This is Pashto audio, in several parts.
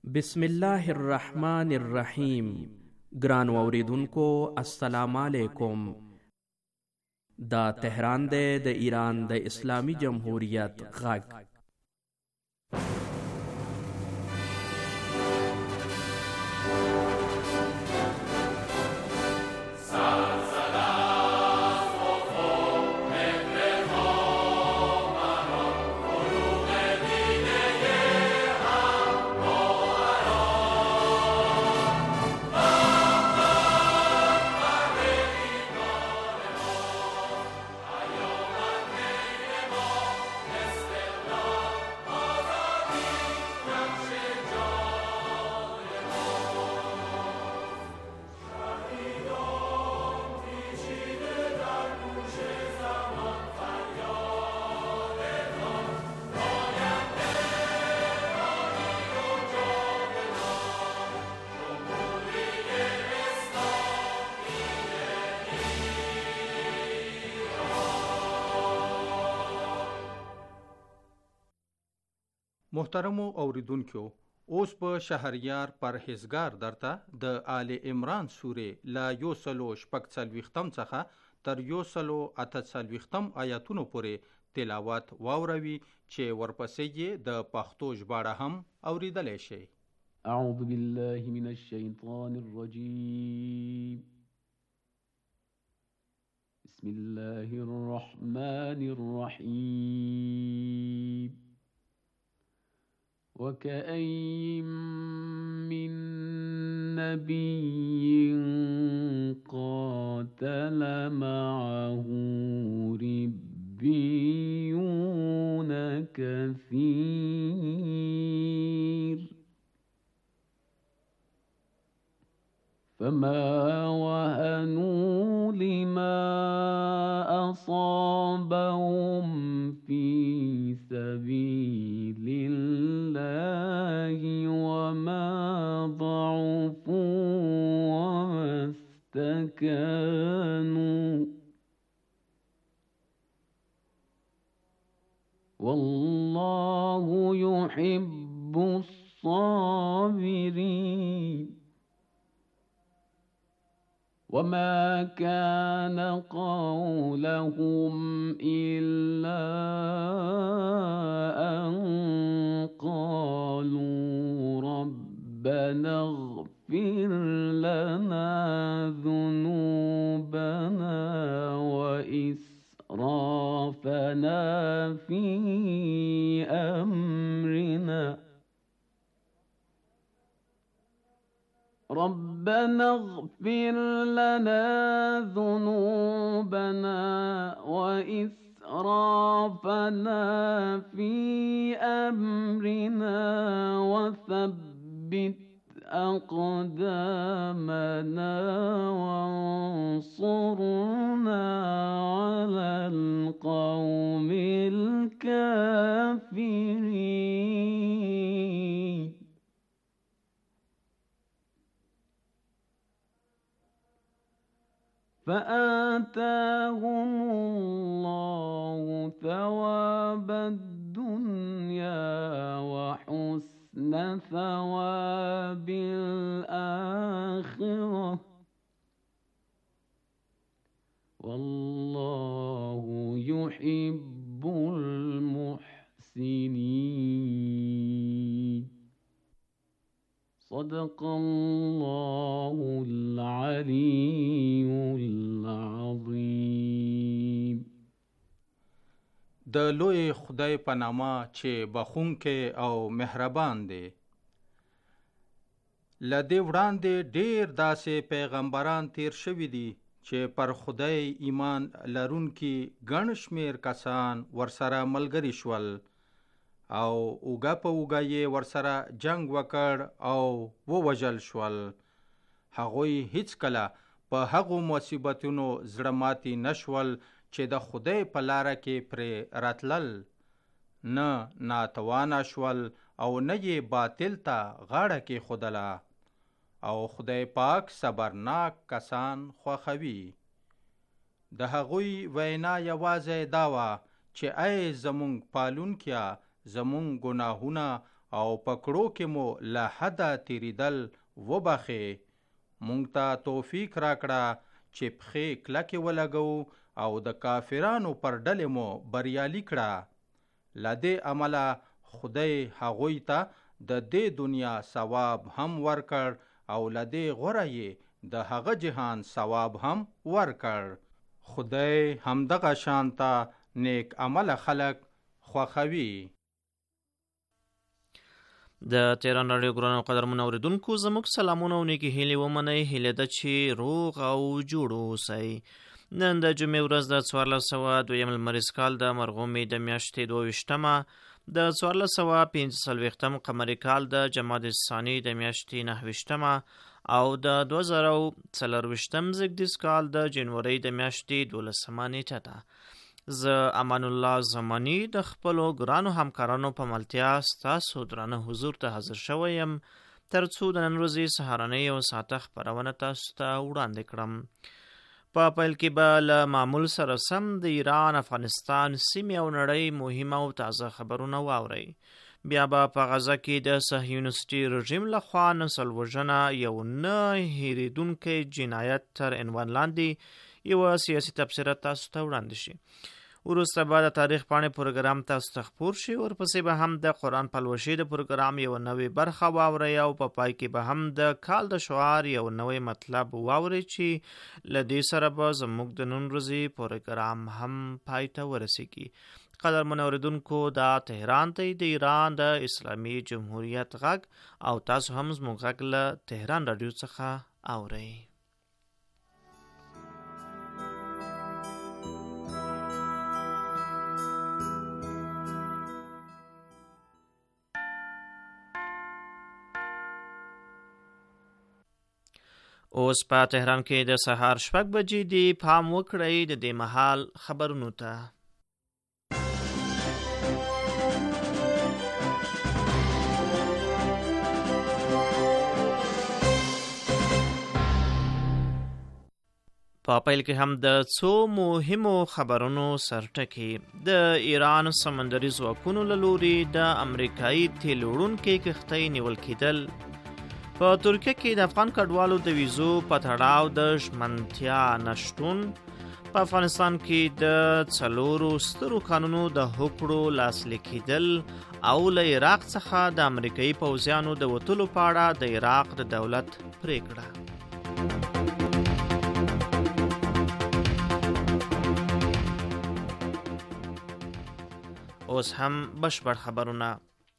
بسم الله الرحمن الرحیم. ګران اوریدونکو السلام علیکم. دا تهران دی د ایران د اسلامی جمهوریت غږ. محترمو اوریدونکو، اوس په شهریار پرهیزګار درته د آل عمران سورې لا 146 څخه تر 148 آیاتونو پورې تلاوت واوروي چې ورپسې یې د پښتو ژباړه هم اوریدلی شي. اعوذ بالله من الشیطان الرجیم. بسم الله الرحمن الرحیم. وكأين من نبي قاتل معه ربيون كثير فما وهنوا لما أصابهم في سبيل الله وما ضعفوا وما استكانوا والله يحب الصابرين. وما كان قولهم إلا أن قالوا ربنا اغفر لنا ذنوبنا وإسرافنا في أمرنا ربنا اغفر لنا ذنوبنا وإسرافنا في أمرنا وثبت أقدامنا وانصرنا على القوم الكافرين. فآتاهم الله ثواب الدنيا وحسن ثواب الآخرة والله يحب المحسنين. صدق الله العلي العظيم. د لوی خدای په نامه چې بخښونکی او مهربان دی. له دې وړاندې ډېر داسې پیغمبران تیر شوي دي چې پر خدای ایمان لرونکي ګڼ شمېر کسان ورسره ملګري شول او اوږه په اوږه یې ورسره جنگ وکړ او ووژل شول. هغوی هیڅکله په هغو مصیبتونو زړه ماتي نشول چې د خدای په لاره کې پرې راتلل، نه ناتوانه شول او نه یې باطل ته غاړه کېښودله. او خدای پاک صبرناک کسان خوښوي. د هغوی وینا یوازې دا وه چې ای زمونږ پالونکیه، زمونږ ګناهونه او پکړو کې مو له حده تیریدل وبخې. مونږ ته توفیق راکړه چې پښې کلکې ولګو او د کافرانو پر ډلې مو بریالي کړه. لدې عمله خدای هغوی ته د دې دنیا ثواب هم ورکړ او لدې غوره یې د هغه جهان ثواب هم ورکړ. خدای همدغه شانته نیک عمل خلق خوښوي. د تهران رادیو ګرانو قدرمنو اوریدونکو زموږ سلامونه او نیکې هیلې ومنئ. هیله ده چې روغ او جوړ اوسئ. نن د جمعې ورځ د 1402 لمریز کال د مرغومې د میاشتې 22مه د 1445 قمري کال د جمادی الثاني د میاشتې 29 او د 2024 زیږدیز کال د جنوري د میاشتې 12 نیټه ده. زه امان الله زمانی د خپلو ګرانو همکارانو په ملتیا ستاسو درانه حضور ته حاضر شوی یم ترڅو د نن ورځې سهارنۍ او ساعته خپرونه تاسو ته وړاندې کړم. په پیل کې به له معمول سره سم د ایران، افغانستان، سیمې او نړۍ مهمه او تازه خبرونه واورئ. بیا به په غزه کې د صهیونیستي رژیم لخوا نسل وژنه یو نه هیریدونکی جنایت تر عنوان لاندې یوه سیاسي تبصره تاسو ته وړاندې شي. وروسته به د تاریخ پاڼې پروګرام تاسو ته خپور شي. ورپسې به هم د قرآن پلوشي د پروګرام یو نوې برخه واورئ او په پای کې به هم د کال د شعار یو نوې مطلب واورئ چې له دې سره به زموږ د نن ورځې پروګرام هم پای ته ورسیږي. قدرمنو اوریدونکو دا تهران دی د ایران د اسلامي جمهوریت غږ او تاسو هم زموږ غږ له تهران رادیو څخه اورئ. اوس په تهران کې د سهار 6 بجې دی. پام وکړئ د دې مهال خبرونو ته. په پیل کې هم د څو مهمو خبرونو سرټکی. د ایران سمندري ځواکونو له لوري د امریکایي تیل وړونکي کښتۍ نیول کېدل. په ترکیه کې د افغان کډوالو د ویزو په تړاو د ژمنتیا نشتون. په افغانستان کې د 4 سترو قانونو د هوکړو لاسلیک کېدل او له عراق څخه د امریکایي پوځیانو د وتلو په اړه د عراق د دولت پریکړه. اوس هم بشپړ خبرونه.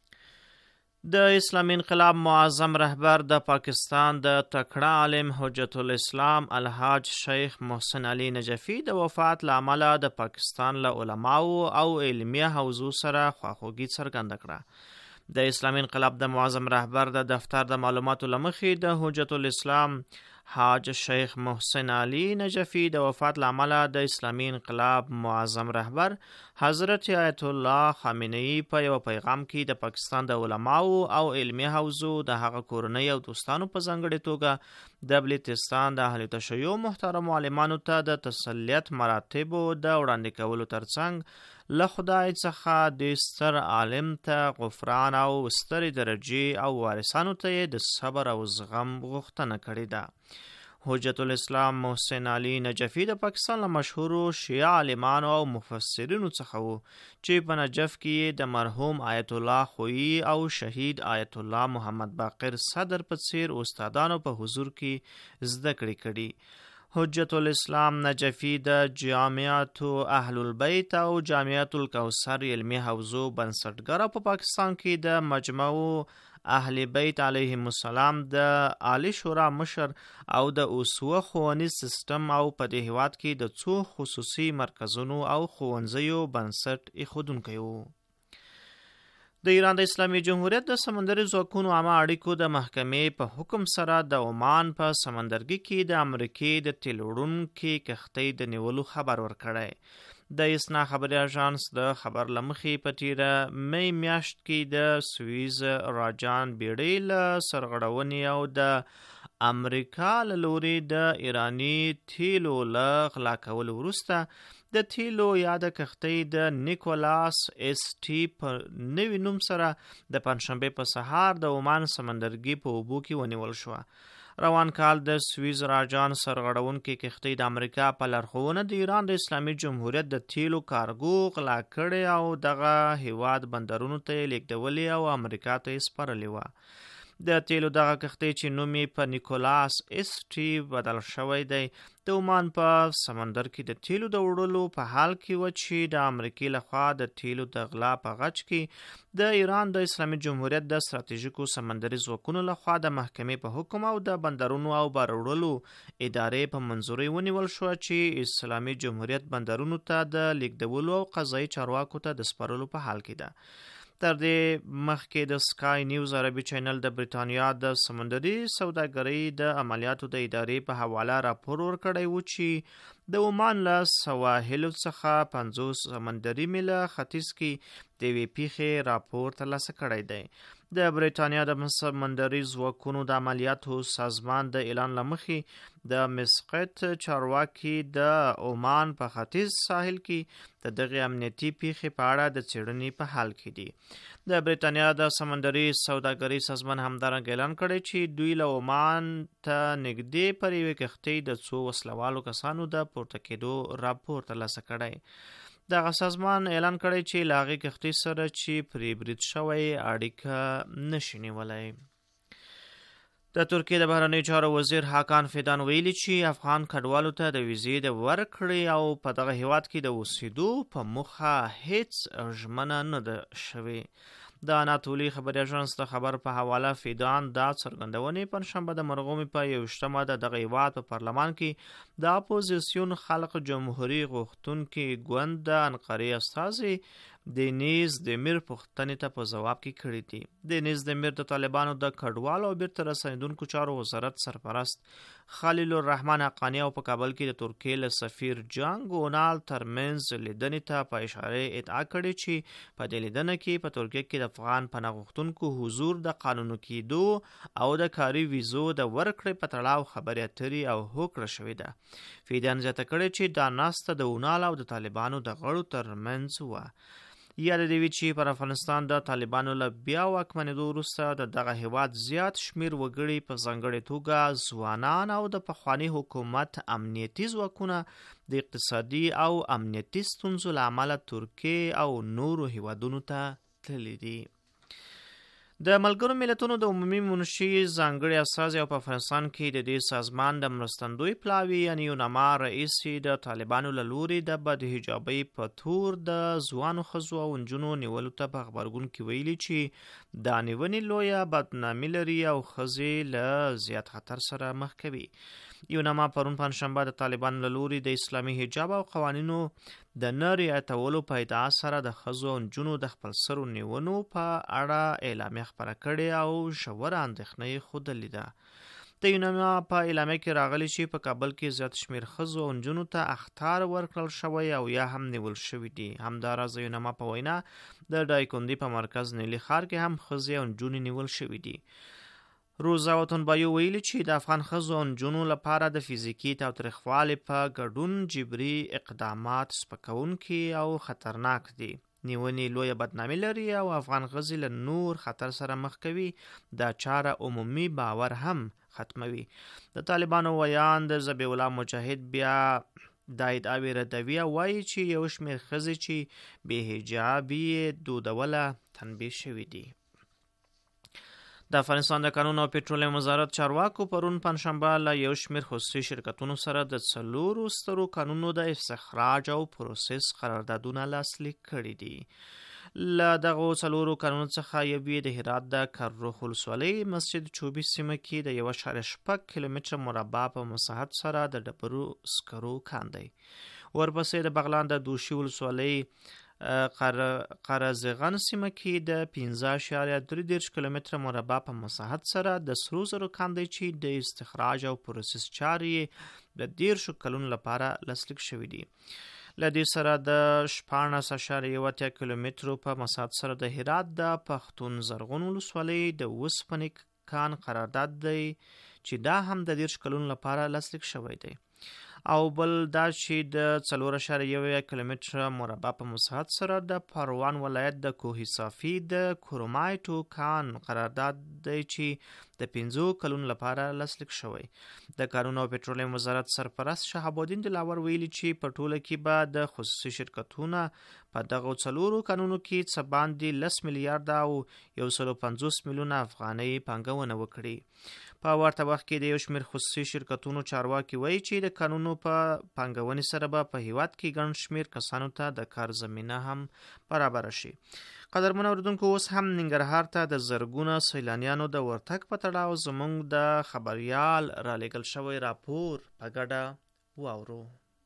د اسلامي انقلاب معظم رهبر د پاکستان د تکړه عالم حجت الاسلام الحاج شیخ محسن علي نجفي د وفات له امله د پاکستان له علماو او علمیه حوزو سره خواخوږي څرګنده کړه. د اسلامي انقلاب د معظم رهبر د دفتر د معلوماتو له مخې د حجت الاسلام حاج شیخ محسن علي نجفي د وفات له امله د اسلامي انقلاب معظم رهبر حضرت آیت الله خامنه‌ای په یو پیغام کې د پاکستان د علماو او علمي حوزو د هغه کورنۍ او دوستانو په ځانګړې توګه د بلوچستان د اهل تشیع محترم عالمانو ته د تسلیت مراتبو د وړاندې کولو ترڅنګ له خدای څخه د ستر عالم ته غفران او سترې درجې او وارثانو ته د صبر او زغم غوښتنه کړې ده. حجت الاسلام محسن علي نجفي د پاکستان له مشهورو شیعه عالمانو او مفسرینو څخه وو چې په نجف کې د مرحوم آیت الله خویی او شهید آیت الله محمد باقر صدر په څیر استادانو په حضور کې زده کړې کړي. حجت الاسلام نجفي د جامعات اهل البیت او جامعات الکوثر علمي حوزو بنسټګر او په پاکستان کې د مجمع اهل بیت علیهم السلام د عالی شورا مشر او د اسوه ښوونیز سیستم او په دې هیواد کې د څو خصوصي مرکزونو او ښوونځیو بنسټ ایښودونکی وو. د ایران د اسلامي جمهوریت د سمندري ځواکونو عامه اړیکو د محکمې په حکم سره د عمان په سمندرګي کې د امریکې د تیل وړونکي کښتۍ د نیولو خبر ورکړی. د اسنا خبري اژانس د خبر لمخې په تیره می میاشت کې د سویز راجان بیړۍ له سرغړونې او د امریکا له لوري د ایرانی تیلو له غلا کولو وروسته د تیلو یا د کښتۍ د نیکولاس اس ټي په نوي نوم سره د پنځشنبه په سهار د عمان سمندرګي په اوبو کې ونیول شو. روان کال د سویز راجان سرغړونکې کښتۍ د امریکا په لارښوونه د ایران د اسلامي جمهوریت د تیلو کارګو غلا کړې او دغه هیواد بندرونو ته یې لیږدولې او امریکا ته یې سپارلې وه. د تیلو دغه کښتۍ چې نوم یې په نیکولاس اس ټي بدل شوی دی د عمان په سمندر کې د تیلو د وړلو په حال کې و چې د امریکې لخوا د تیلو د غلا په غچ کې د ایران د اسلامي جمهوریت د ستراتیژیکو سمندري ځواکونو لخوا د محکمې په حکم او د بندرونو او بار وړلو ادارې په منظوري ونیول شو چې اسلامي جمهوریت بندرونو ته د لیږدولو او قضایي چارواکو ته د سپارلو په حال کې ده. تر دې مخکې د سکای نیوز عربي چینل د بریتانیا د سمندري سوداګرۍ د عملیاتو د ادارې په حواله راپور ورکړی و چې د عمان له سواحلو څخه 50 سمندري میله ختیځ کې د یوې پیښې راپور ترلاسه کړی دی. د بریتانیا د سمندري ځواکونو د عملیاتو سازمان د اعلان له مخې د مسقط چارواکي د عمان په ختیځ ساحل کې د دغه امنیتي پیښې په اړه د څېړنې په حال کې دي. د بریتانیا د سمندري سوداګرۍ سازمان همدارنګه اعلان کړی چې دوی له عمان ته نږدې پر یوې کښتۍ د څو وسلوالو کسانو د پورته کېدو راپور ترلاسه کړی. دغه سازمان اعلان کړی چې له هغې کښتۍ سره چې پرې برید شوی اړیکه نشي نیولی. د ترکیې د بهرنیو چارو وزیر حاکان فیدان ویلي چې افغان کډوالو ته د ویزې د ورکړې او په دغه هیواد کې د اوسېدو په موخه هیڅ ژمنه نه ده شوې. د اناتولي خبري اژانس د خبر په حواله فیدان دا څرګندونې پنځشنبه د مرغومي په 21مه د دغه هیواد په پارلمان کې د اپوزیسیون خلق جمهوریت غوښتونکي ګوند د انقرې استازي دینیز دمیر پوښتنې ته په ځواب کې کړي دي. دینیز دمیر د طالبانو د کډوالو او بیرته راستنېدونکو چارو وزارت سرپرست خلیل الرحمن حقانی او په کابل کې د ترکیې له سفیر جان ګونال ترمنځ لیدنې ته په اشاره ادعا کړې چې په دې لیدنه کې په ترکیې کې د افغان پناه غوښتونکو حضور د قانوني کېدو او د کاري ویزو د ورکړې په تړاو خبرې اترې او هوکړه شوې ده. فیدان زیاته کړې چې دا ناسته د اونال او د طالبانو د غړو ترمنځ وه. یاد دی چې پر افغانستان د طالبانو له بیا واکمنېدو وروسته د دغه هیواد زیات شمیر وګړي په ځانګړې توګه ځوانان او د پخواني حکومت امنیتي ځواکونه د اقتصادي او امنیتي ستونزو له امله ترکیې او نورو هیوادونو ته تللي دي. د ملګرو ملتونو د عمومي منشي ځانګړي استازی او په افغانستان کې د دې سازمان د مرستندوی پلاوي یعنی یونما رئیس د طالبانو له لوري د بد حجابۍ په تور د ځوانو ښځو او نجونو نیولو ته په غبرګون کې ویلي چې دا نیونې لویه بدنامي لري او ښځې له زیات خطر سره مخ کوي. یونما پرون پنځشنبه د طالبانو له لوري د اسلامي حجاب او قوانینو د نه رعایتولو په ادعا سره د ښځو او نجونو د خپلسرو نیونو په اړه اعلامیه خپره کړې او ژوره اندېښنه یې ښودلې ده. د یونما په اعلامیه کې راغلي چې په کابل کې زیات شمیر ښځو او نجونو ته اخطار ورکړل شوی او یا هم نیول شوي دي. همداراز د یونما په وینا د ډایکوندي په مرکز نیلي ښار کې هم ښځې او نجونې نیول شوي دي. روزا وطنبایو ویلي چې د افغان ښځو او نجونو لپاره د فزیکي تاوتریخوالي په ګډون جبري اقدامات سپکونکي او خطرناک دي. نیونې لویه بدنامي لري او افغان ښځې له نور خطر سره مخ کوي. دا چاره عمومي باور هم ختموي. د طالبانو ویان د ذبیح الله مجاهد بیا دا ادعاوې ردوي او وایي چې یو شمېر ښځې چې بې حجابي دودوله تنبیه شوي دي. د افغانستان د کانونو او پټرولیم وزارت چارواکو پرون پنځشنبه له یو شمېر خصوصي شرکتونو سره د 4 سترو کانونو د استخراج او پروسس قراردادونه لاسلیک کړي دي. له دغو 4 کانونو څخه یو یې د هرات د کرروخ ولسوالۍ مسجد چوبي سیمه کې د 1.6 کیلومتره مربع په مساحت سره د ډبرو سکرو کان دی. ورپسې د بغلان د دوشي ولسوالۍ قرازغن سیمه کې د 15.3 کیلومتره مربع په مساحت سره د سرو زرو کان دی چې د استخراج او پروسس چارې د 10 کلونو لپاره لاسلیک شوي دي. له دې سره د 14.8 کیلومترو په مساحت سره د هرات د پښتون زرغون ولسوالۍ د وسپنې کان قرارداد دی چې دا هم د 10 کلونو لپاره لاسلیک شوی دی. او بل دا چې د 4.1 کیلومتر مربع په مساحت سره د پروان ولایت د کوه صافي د کرومایټو کان قرارداد دی چې د 5 کلونو لپاره لاسلیک شوی. د کانونو او پټرولیم وزارت سرپرست شهاب الدین دلاور ویلي چې په ټوله کې به د خصوصي شرکتونو په دغه 4 کانونو کې څه باندې 10 میلیارډ او 150 میلیونه افغانۍ پانګونه وکړي. په ورته وخت کې د یو شمېر خصوصي شرکتونو چارواکي وایي چې د کانونو په پانګونې سره به په هیواد کې ګڼ شمېر کسانو ته د کار زمینه هم برابره شي. قدرمن اوریدونکو، اوس هم ننګرهار ته د زرګونه سیلانیانو د ورتګ په تړاو زموږ د خبریال رالیږل شوی راپور په ګډه واورو.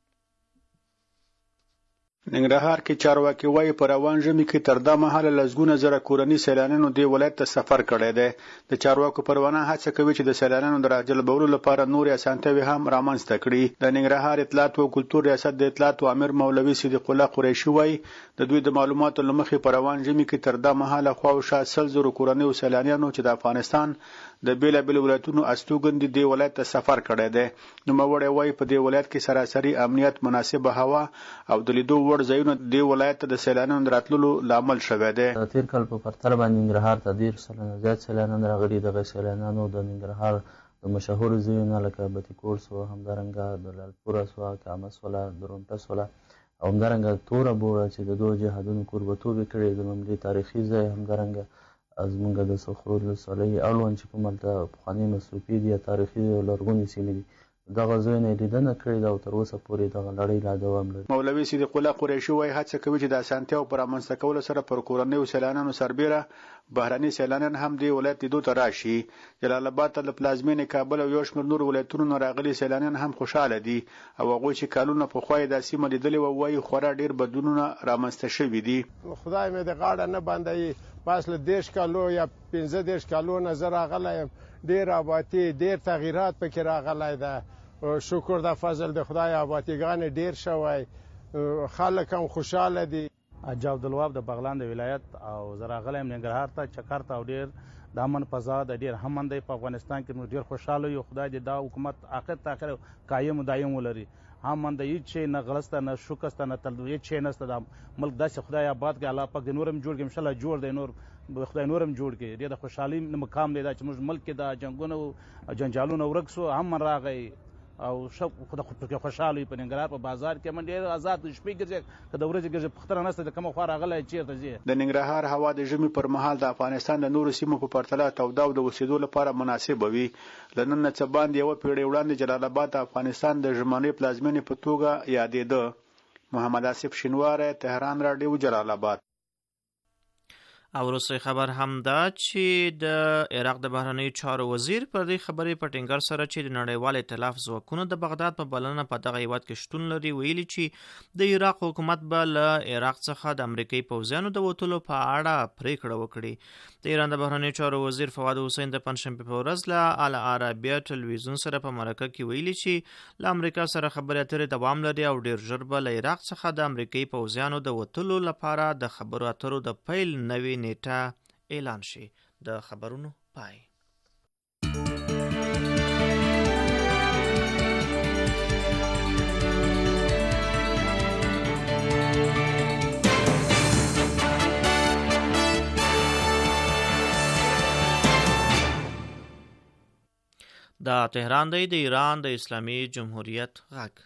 ننګرهار کې چارواکي وایي په روان ژمي کې تر دا مهاله لسګونه زره کورني سیلانیانو دې ولایت ته سفر کړی دی. د چارواکو پروانه هڅه کوي چې د سیلانیانو د راجلبولو لپاره نورې اسانتیاوې هم رامنځته کړي. د ننګرهار اطلاعات او کلتور ریاست د اطلاعات امیر مولوي صدیق الله قریشي وایي د دوی د معلوماتو له مخې په روان ژمي کې تر دا مهاله خواوشا 100 زره کورني سیلانیانو چې د افغانستان د بیلابیل ولایتونو استوګن دي ولایت ته سفر کړی دی. نوموړی وایي په دې ولایت کې سراسري امنیت، مناسبه هوا او د لیدو وړ ځایونه د ولایت ته د سیلانیانو راتللو لامل شوی دی. تیر کال په پرتله باندې ننګرهار ته ډېر سلنه زیات سیلانیان راغلي. دغه سیلانیانو د ننګرهار د مشهورو ځایونو لکه بټي کوټ سوه، همدارنګه د لالپوره سوه، کامه سوله، درونټه سوله او همدارنګه توره بوړه چې د دوه جهادونو کوربتوب یې کړی د لومړي تاریخي ځای، همدارنګه زموږ د صخرو ولسوالۍ اړوند چې کوم هلته پخوانۍ مصروفي دي یا تاریخي او لرغونې سیمې دي، دغه ځایونه یې لیدنه کړې ده او تر اوسه پورې دغه لړۍ لا دوام لري. مولوي صدیق الله قریشي وایي هڅه کوي چې د اسانتیاو پر رامنځته کولو سره پر کورنیو سیلانیانو سربیره بهرني سیلانیان هم دې ولایت لیدو ته راشي. جلال آباد ته د پلازمینې کابل او یو شمېر نور ولایتونو نه راغلي سیلانیان هم خوشحاله دي او هغوی چې کلونه پخوا یې دا سیمه لیدلې وه وایي خورا ډېر بدلونونه رامنځته شوي دي. خدای مې د غاړه نه بندوي، بس له 10 کالو یا 15 کالو نه زه راغلی یم، ډېر آبادي، ډېر تغییرات پکې راغلی ده. شکر د فضل د خدای، آبادیګان ډیر شوی، خلک هم خوشاله دي. حاجي عبدالوهاب د بغلان د ولایت او زه راغلی یم ننګرهار ته چکر ته او ډیر د امن فضا د ډیر امن دی په افغانستان کې. موږ ډیر خوشاله یو. خدای دې دا حکومت اخر ته اخر قایم دایم ولري. امن د هیڅ شی نه غلسته نه شکسته نه تل هیڅ شی نشته. د ملک داسې خدای آباد کړي، الله پاک دې نورم جوړ کړي، انشاءالله جوړ دی، نور خدای نورم جوړ کړي. ډېر د خوشحالي مقام دی دا چې موږ ملک کې د جنګونو او جنجالونو ورک سو، امن راغی او خدای خوشحاله په ننګرهار په بازار کې من ډېر آزاد شپې ګرځي که د ورځې ګرځي پختره نشته د کومه خوا راغلی چېرته ځي. د ننګرهار هوا د ژمي پر مهال د افغانستان د نورو سیمو په پرتله توده او د اوسېدو لپاره مناسبه وي. له نن نه څه باندې یوه پېړۍ وړاندې جلال آباد د افغانستان د ژمنۍ پلازمینې په توګه یادېده. محمد آصف شینواری، تهران راډیو، جلال آباد. او وروستی خبر هم دا چې د عراق د بهرنیو چارو وزیر پر دې خبرې په ټینګار سره چې د نړیوال ائتلاف ځواکونه د بغداد په بلنه په دغه هیواد کې شتون لري، ویلي چې د عراق حکومت به له عراق څخه د امریکایي پوځیانو د وتلو په اړه پریکړه وکړي. د ایران د بهرنیو چارو وزیر فواد حسین د پنجشنبې په ورځ له العربیه ټلویزیون سره په مرکه کې ویلي چې له امریکا سره خبرې اترې دوام لري او ډیر ژر به له عراق څخه د امریکایي پوځیانو د وتلو لپاره د خبرو اترو د پیل نوې نیټه اعلان شي. د خبرونو پای. دا تهران دی، د ایران د اسلامي جمهوریت غږ.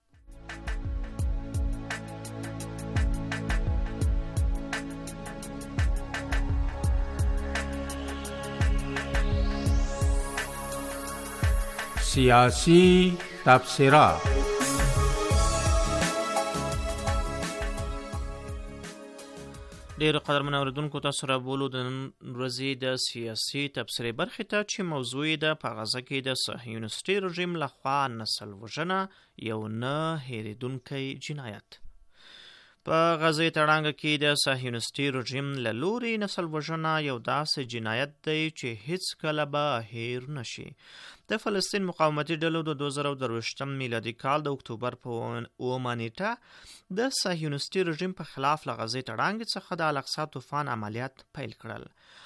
سیاسی تبصرات. ډیر قدرمن اوریدونکو، تاسو را بولو د نن ورځې د سیاسي تبصرې برخې ته چې موضوع یې د په غزه کې د صهیونیستي رژیم لخوا نسل وژنه یو نه هېرېدونکی جنایت. په غزه تړانګه کې د صهیونیستي رژیم له لوري نسل وژنه یو داسې جنایت دی چې هیڅ کله به هیر نشي. د فلسطین مقاومتي ډلو د 2023 میلادي کال د اکتوبر په 9 نیټه د صهیونیستي رژیم په خلاف له غزې تړانګې څخه د الاقصی طوفان عملیات پیل کړل.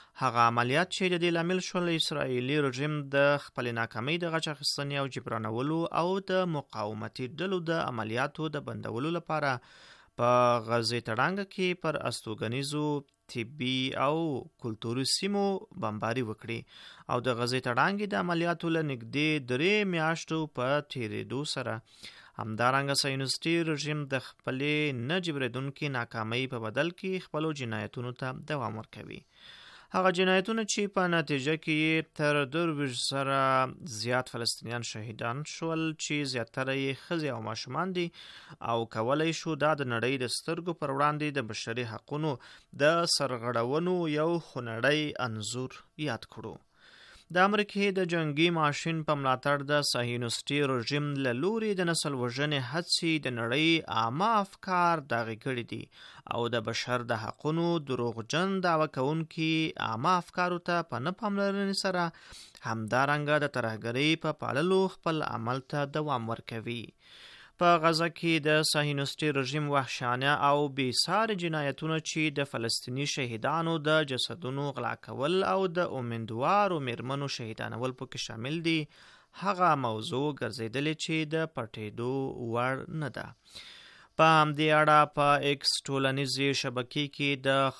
هغه عملیات چې د دې لامل شول اسرائیلي رژیم د خپل ناکامۍ د غچ اخیستنې او جبرانولو او د مقاومتي ډلو د عملیاتو د بندولو لپاره په غزې تړانګه کې پر استوګنیزو طبي او کلتوري سیمو بمباري وکړي او د غزې تړانګې د عملیاتو له نږدې 3 میاشتو په تیریدو سره همدارنګه صهیونیستي رژیم د خپلې نه جبرېدونکې ناکامۍ په بدل کې خپلو جنایتونو ته دوام ورکوي. هغه جنایتونه چې په نتیجه کې تر 20 سره زیات فلسطینیان شهیدان شول چې زیاتره یې ښځې او ماشومان دي او کولای شو دا د نړۍ د سترګو پر وړاندې د بشري حقونو د سرغړونو یو خونړی انځور یاد کړو. د امریکې د جنگي ماشین په ملاتړ د صهیونیستي رژیم له لوري د نسل وژنې هڅې د نړۍ عامه افکار داغي کړي دي او د بشر د حقونو دروغجن دعوه کوونکي عامه افکارو ته په نه پاملرنې سره همدارنګه د ترهګرۍ په پاللو خپل عمل ته دوام ورکوي. په غزه کې د صهیونیستي رژیم وحشیانه او بېساري جنایتونه چې د فلسطیني شهیدانو د جسدونو غلا کول او د امیندوارو میرمنو شهیدانول پکې شامل دي هغه موضوع ګرځېدلې چې د پټېدو وړ نه ده. په همدې اړه په ایکس ټولنیزې شبکې کې د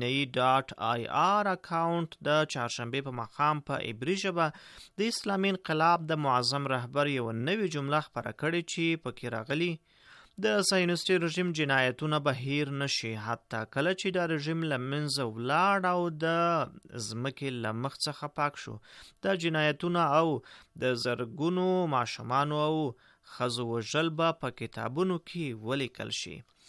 خامنه‌ای.ir اکاونټ د چهارشنبې په ماښام په عبري ژبه د اسلامي انقلاب د معظم رهبر یو نوې جمله خپره کړې چې پکې راغلي د صهیونیستي رژیم جنایتونه به هیر نشي حتی کله چې د رژیم له منځه ولاړ او د ځمکې له مخ څخه پاک شو. د جنایتونه او د زرګونو ماشومانو او ښځو وژل به په کتابونو کې ولیکل شي.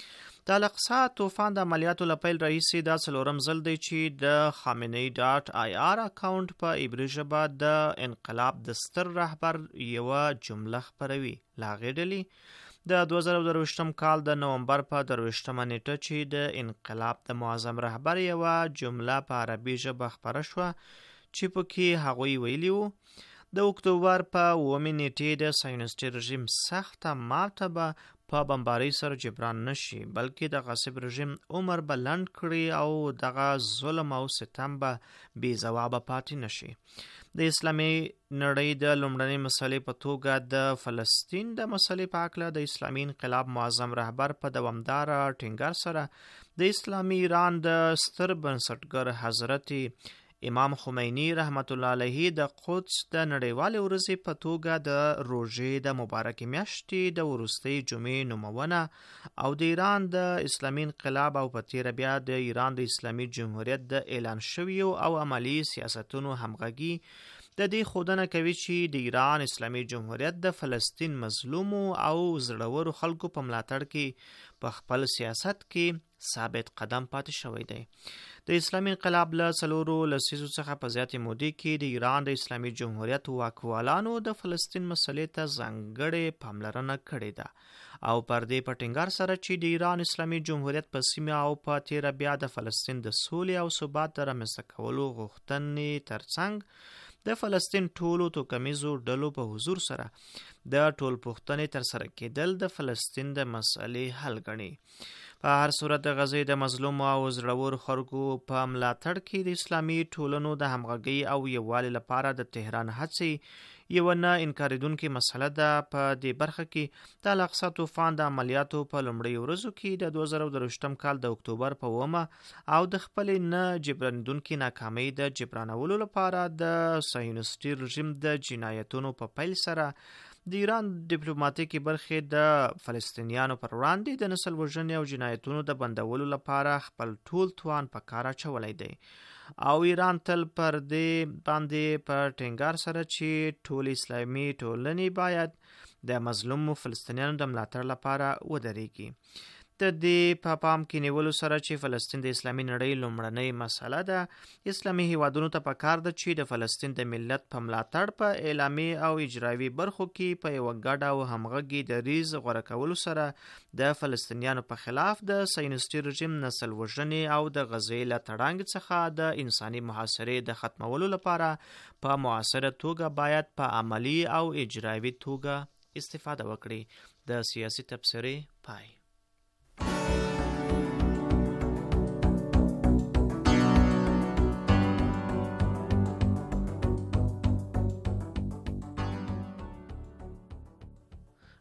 د الاقصی طوفان د عملیاتو له پیل راهیسې دا څلورم ځل دی چې د خامنه‌ای.ir اکاونټ په عبري ژبه د انقلاب د ستر رهبر یوه جمله خپروي. له هغې ډلې د 2023 کال د نومبر په 23 نیټه چې د انقلاب د معظم رهبر یوه جمله په عربي ژبه خپره شوه چې پکې هغوی ویلي وو د اکتوبر په 9 نیټې د صهیونیستي رژیم سخته ماته به په بمبارۍ سره جبران نشي بلکې د غاصب رژیم عمر به لنډ کړي او دغه ظلم او ستم به بې ځوابه پاتې نشي. د اسلامي نړۍ د لومړنۍ مسلې په توګه د فلسطین د مسلې په هکله د اسلامي انقلاب معظم رهبر په دوامداره ټینګار سره د اسلامي ایران د ستر بنسټګر حضرت امام خمینی رحمت الله علیه د قدس د نړیوالې ورځې په توګه د روژې د مبارکې میاشتې د وروستۍ جمعې نومونه او د ایران د اسلامي انقلاب او په تیره بیا د ایران د اسلامي جمهوریت د اعلان شویو او عملی سیاستونو همغږي د دې ښودنه کوي چې د ایران اسلامي جمهوریت د فلسطین مظلومو او زړورو خلکو په ملاتړ کې په خپل سیاست کې ثابت قدم پاتې شوی دی. د اسلامي انقلاب له 4 لسیزو څخه په زیاتې مودې کې د ایران د اسلامي جمهوریت واکوالانو د فلسطین مسلې ته ځانګړې پاملرنه کړې ده او پر دې په ټینګار سره چې د ایران اسلامي جمهوریت په سیمه او په تیره بیا د فلسطین د سولې او ثبات د رامنځته کولو غوښتنې ترڅنګ د فلسطین ټولو توکمیزو ډلو په حضور سره د ټولپوښتنې ترسره کېدل د فلسطین د مسلې حل ګڼي. په هر صورت د غزې د مظلوم او زړور خلکو په ملاتړ کې د اسلامي ټولنو د همغږۍ او یووالي لپاره د تهران هڅې یو نه انکاریدونکې مسله ده. په دې برخه کې د الاقصی طوفان د عملیاتو په لومړۍ ورځو کې د 2023 کال د اکتوبر په 9 او د خپلې نه جبرانېدونکې ناکامۍ د جبرانولو لپاره د صهیونیستي رژیم د جنایتونو په پیل سره د ایران ډیپلوماټیکي برخې د فلسطینیانو پر وړاندې د نسل وژنې او جنایتونو د بندولو لپاره خپل ټول توان په کار اچولی دی او ایران تل پر دې باندې په ټینګار سره چې ټول اسلامي ټولنې باید د مظلومو فلسطینیانو د ملاتړ لپاره ودرېږي. د دې په پام کې نیولو سره چې فلسطین د اسلامي نړۍ لومړنۍ مسله ده اسلامي هیوادونو ته پکار ده چې د فلسطین د ملت په ملاتړ په اعلامي او اجرایوي برخو کې په یوه ګډه او همغږي دریځ غوره کولو سره د فلسطینیانو په خلاف د صهیونیستي رژیم نسل وژنې او د غزې له تړانګ څخه د انساني محاصرې د ختمولو لپاره په مؤثره توګه باید په عملی او اجرایوي توګه استفاده وکړي. د سیاسي تبصرې پای.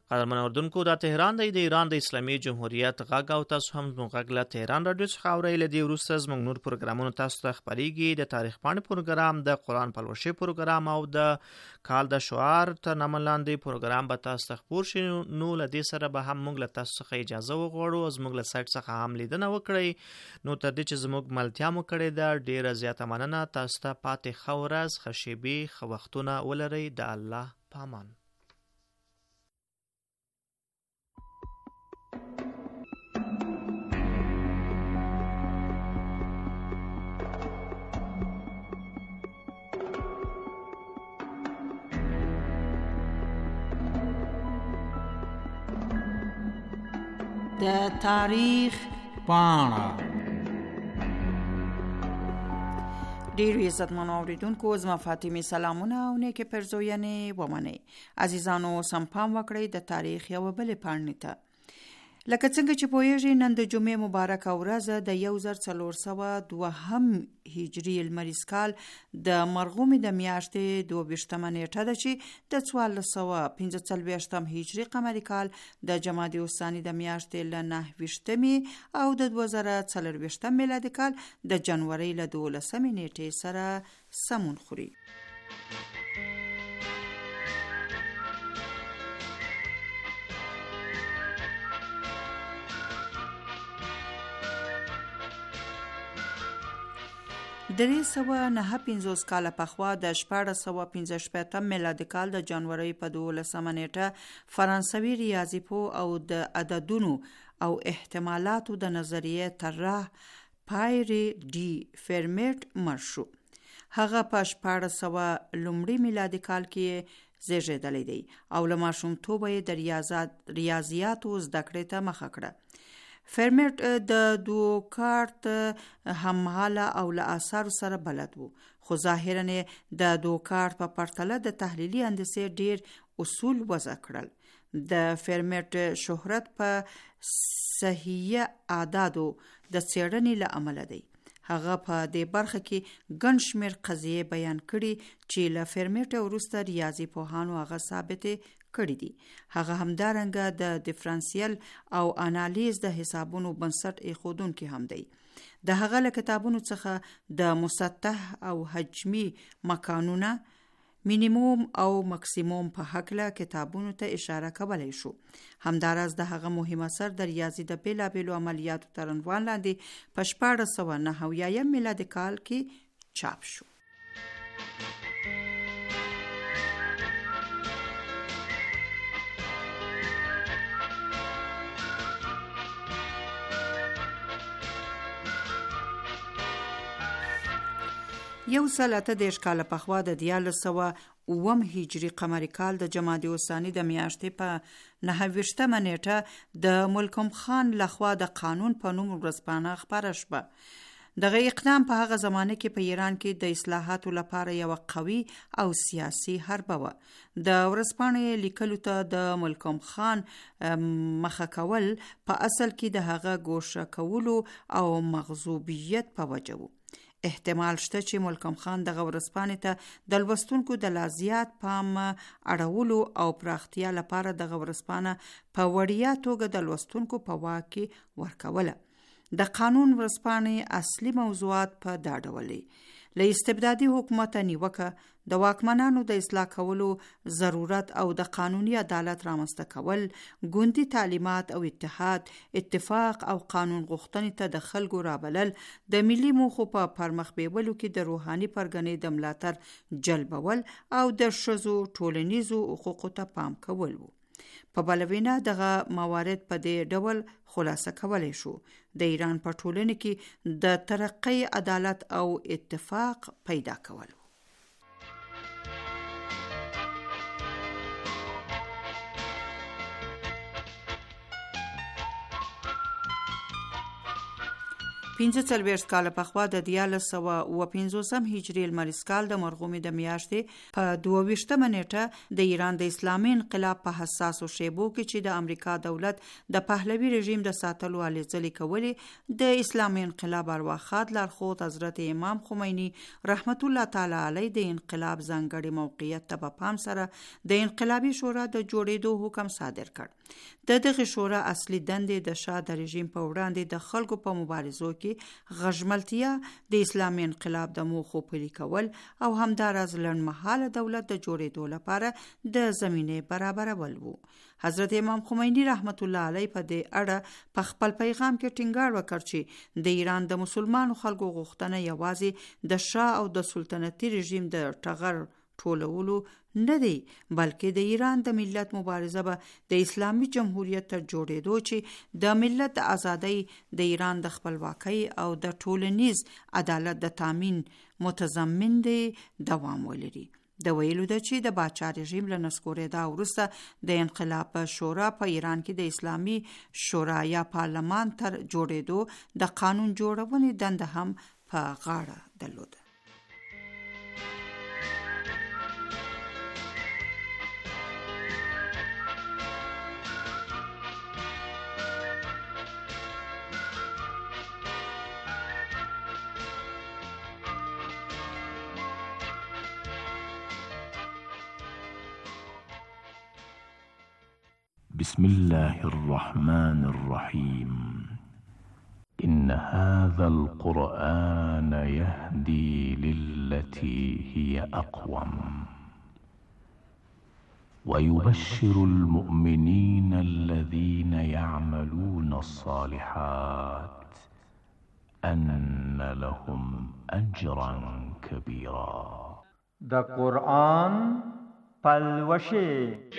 قدرمن اردوونکو دا تهران دی د ایران د اسلامي جمهوریت غږ او تاسو هم زموږ غږ له تهران رادیو څخه اورئ. له دې وروسته زموږ نور پروګرامونه تاسو ته خپرېږي. د تاریخ پاڼې پروګرام، د قرآن پلوشې پروګرام او د کال د شعار تر نامه لاندې پروګرام به تاسو ته خپور شي. نو له دې سره به هم موږ له تاسو څخه اجازه وغواړو، زموږ له سایټ څخه هم لیدنه وکړئ. نو تر دې چې زموږ ملتیا مو کړې ده، ډېره زیاته مننه. تاسو ته پاتې ښه ورځ، ښه شېبې، ښه وختونه ولرئ. د الله پامان. د تاریخ پاڼه. ډیرو عزتمنو اوریدونکو، زما فاطمه سلامونه او نیکه پرزوینې ومنئ. عزیزانو سم پام وکړئ د تاریخ یو بل پاڼې ته. لکه څنګه چې پوهیږئ، نن د جمعې مبارکه ورځ د 1402 هجري المریز کال د مرغومې د میاشتې 22 نیټه ده چې د 1445 هجري قمري کال د جمادی الثاني د میاشتې له 29 او د 2024 میلادي کال د جنوري له 12 نیټې سره سمون خوري. د 359 کال پخوا د 1455 میلادي کال د جنوري په 12 نیټه فرانسوي ریاضي پوه او د عددونو او احتمالاتو د نظریې طراح پایری ډي فرمیټ مړ شو. هغه په 1400 لومړي میلادي کال کې زیږیدلی دی او له ماشومتوبه یې د ریاضیاتو زده کړې ته مخه کړه. فرمیټ د دوکارت هممهاله او له آثارو سره بلد وو، خو ظاهراً د دوکارت په پرتله د تحلیلي هندسې ډیر اصول وضع کړل. د فرمیټ شهرت په صحیح اعدادو د څېړنې له امله دی. هغه په دې برخه کې ګڼ شمېر قضیې بیان کړي چې له فرمیټ وروسته ریاضي پوهانو هغه ثابتې کړي دي. هغه همدارنګه د ډیفرنسیل او انالیز د حسابونو بنسټ ایښودونکی هم دی. د هغه له کتابونو څخه د مسطح او حجمي مکانونه، مینیموم او مکسیموم په هکله کتابونو ته اشاره کولای شو. همداراز د هغه مهم اثر د ریاضي د بیلابیلو عملیاتو تر عنوان لاندې په 1490 میلادي کال کې چاپ شو. یو سل اته دېرش کاله پخوا د 1909 هجري قمري کال د جمادی الثاني د میاشتې په 29 نیټه د ملکم خان لخوا د قانون په نوم ورځپاڼه خپاره شوه. دغه اقدام په هغه زمانه کې په ایران کې د اصلاحاتو لپاره یو قوي او سیاسي حربه وه. د ورځپاڼې لیکلو ته د ملکم خان مخه کول په اصل کې د هغه ګوښه کولو او مغصوبیت په وجه وو. احتمال شته چې ملکم خان دغه ورځپاڼې ته د لوستونکو د لا زیات پام اړولو او پراختیا لپاره دغه ورځپاڼه په وړیا توګه د لوستونکو په واک کې ورکوله. د قانون ورځپاڼې اصلي موضوعات په دا ډول دي: له استبدادي حکومت نیوکه، د واکمنانو د اصلاح کولو ضرورت او د قانوني عدالت رامنځته کول، ګوندي تعلیمات او اتفاق او قانون غوښتنې ته د خلکو رابلل، د ملي موخو په پرمخ بیولو کې د روحاني پرګنې د ملاتړ جلبول او د ښځو ټولنیزو حقوقو ته پام کول وو. په بله وینا دغه موارد په دې ډول خلاصه کولی شو: د ایران په ټولنه کې د ترقۍ، عدالت او اتفاق پیدا کول. 15 کاله پخوا د 1955 هجري لمریز کال د مرغومي د میاشتې په 22 نیټه د ایران د اسلامي انقلاب په حساسو شیبو کې چې د امریکا دولت د پهلوي رژیم د ساتلو هلې ځلې کولې د اسلامي انقلاب ارواښاد لارښود حضرت امام خمیني رحمت الله تعالی علیه د انقلاب ځانګړي موقعیت ته په پام سره د انقلابي شورا د جوړېدو حکم صادر کړ. د دغه شورا اصلي دندې د شاه د رژیم په وړاندې د خلکو په مبارزو کې غژملتیا، د اسلامي انقلاب د موخو پلي کول او همداراز لنډمهاله دولت د جوړېدو لپاره د زمینې برابرول وو. حضرت امام خمیني رحمت الله علیه په دې اړه په خپل پیغام کې ټینګار وکړ چې د ایران د مسلمانو خلکو غوښتنه یوازې د شاه او د سلطنتي رژیم د ټغر ټولولو نه دی، بلکې د ایران د ملت مبارزه به د اسلامي جمهوریت تر جوړېدو چې د ملت د ازادۍ، د ایران د خپلواکۍ او د ټولنیز عدالت د تامین متضمن دی دوام ولري. د ویلو ده چې د باچا رژیم له نسکورېدا وروسته د انقلاب شورا په ایران کې د اسلامي شورا یا پارلمان تر جوړېدو د قانون جوړونې دنده هم په غاړه درلوده. بسم الله الرحمن الرحيم إن هذا القرآن يهدي للتي هي أقوم ويبشر المؤمنين الذين يعملون الصالحات أن لهم أجرا كبيرا. د قرآن پلوشه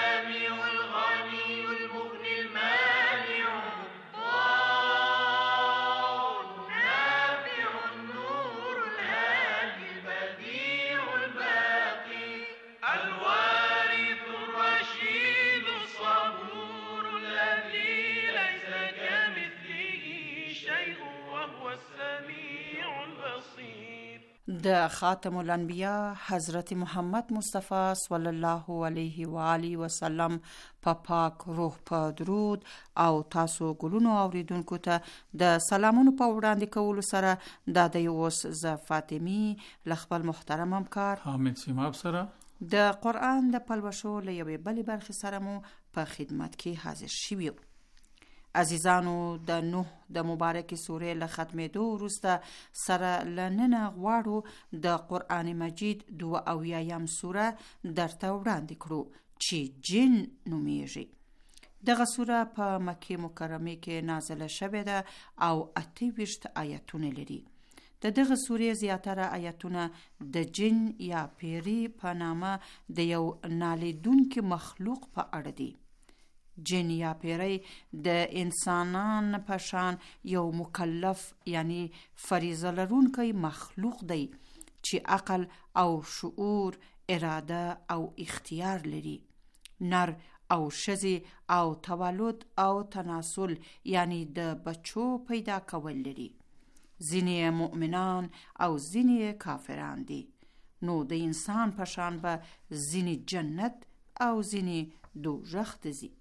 د خاتم الانبیاء حضرت محمد مصطفی صلی الله علیه و آله وسلم په پاک روح په درود او تاسو ګلونو اوریدونکو ته د سلامونو په وړاندې کولو سره د اوس ز فاطمی لخپل محترم همکار حامد سیماب سره د قرآن د پلوشو له یوې بلې برخې سره مو په خدمت کې حاضر شویو. عزیزانو، د نوح د مبارکې سورې له ختمېدو وروسته سره لننه غواړو د قرآن مجید 82م سوره درته وړاندې کړو چې جن نومیږي. دغه سوره په مکې مکرمه کې نازله شوې ده او 28 آیتونه لري. د دغه سورې زیاتره آیتونه د جن یا پیری په نامه د یو نالیدونکي مخلوق په اړه دي. جن یا پیری د انسانان په شان یو مکلف یعنی فریضه لرونکی مخلوق دی چې عقل او شعور، اراده او اختیار لري. نر او ښځې او تولد او تناسل یعنی د بچو پیدا کول لري. ځینې مؤمنان او ځینې کافران دي. نو د انسان په شان به ځینې جنت او ځینې دوزخ ته ځي.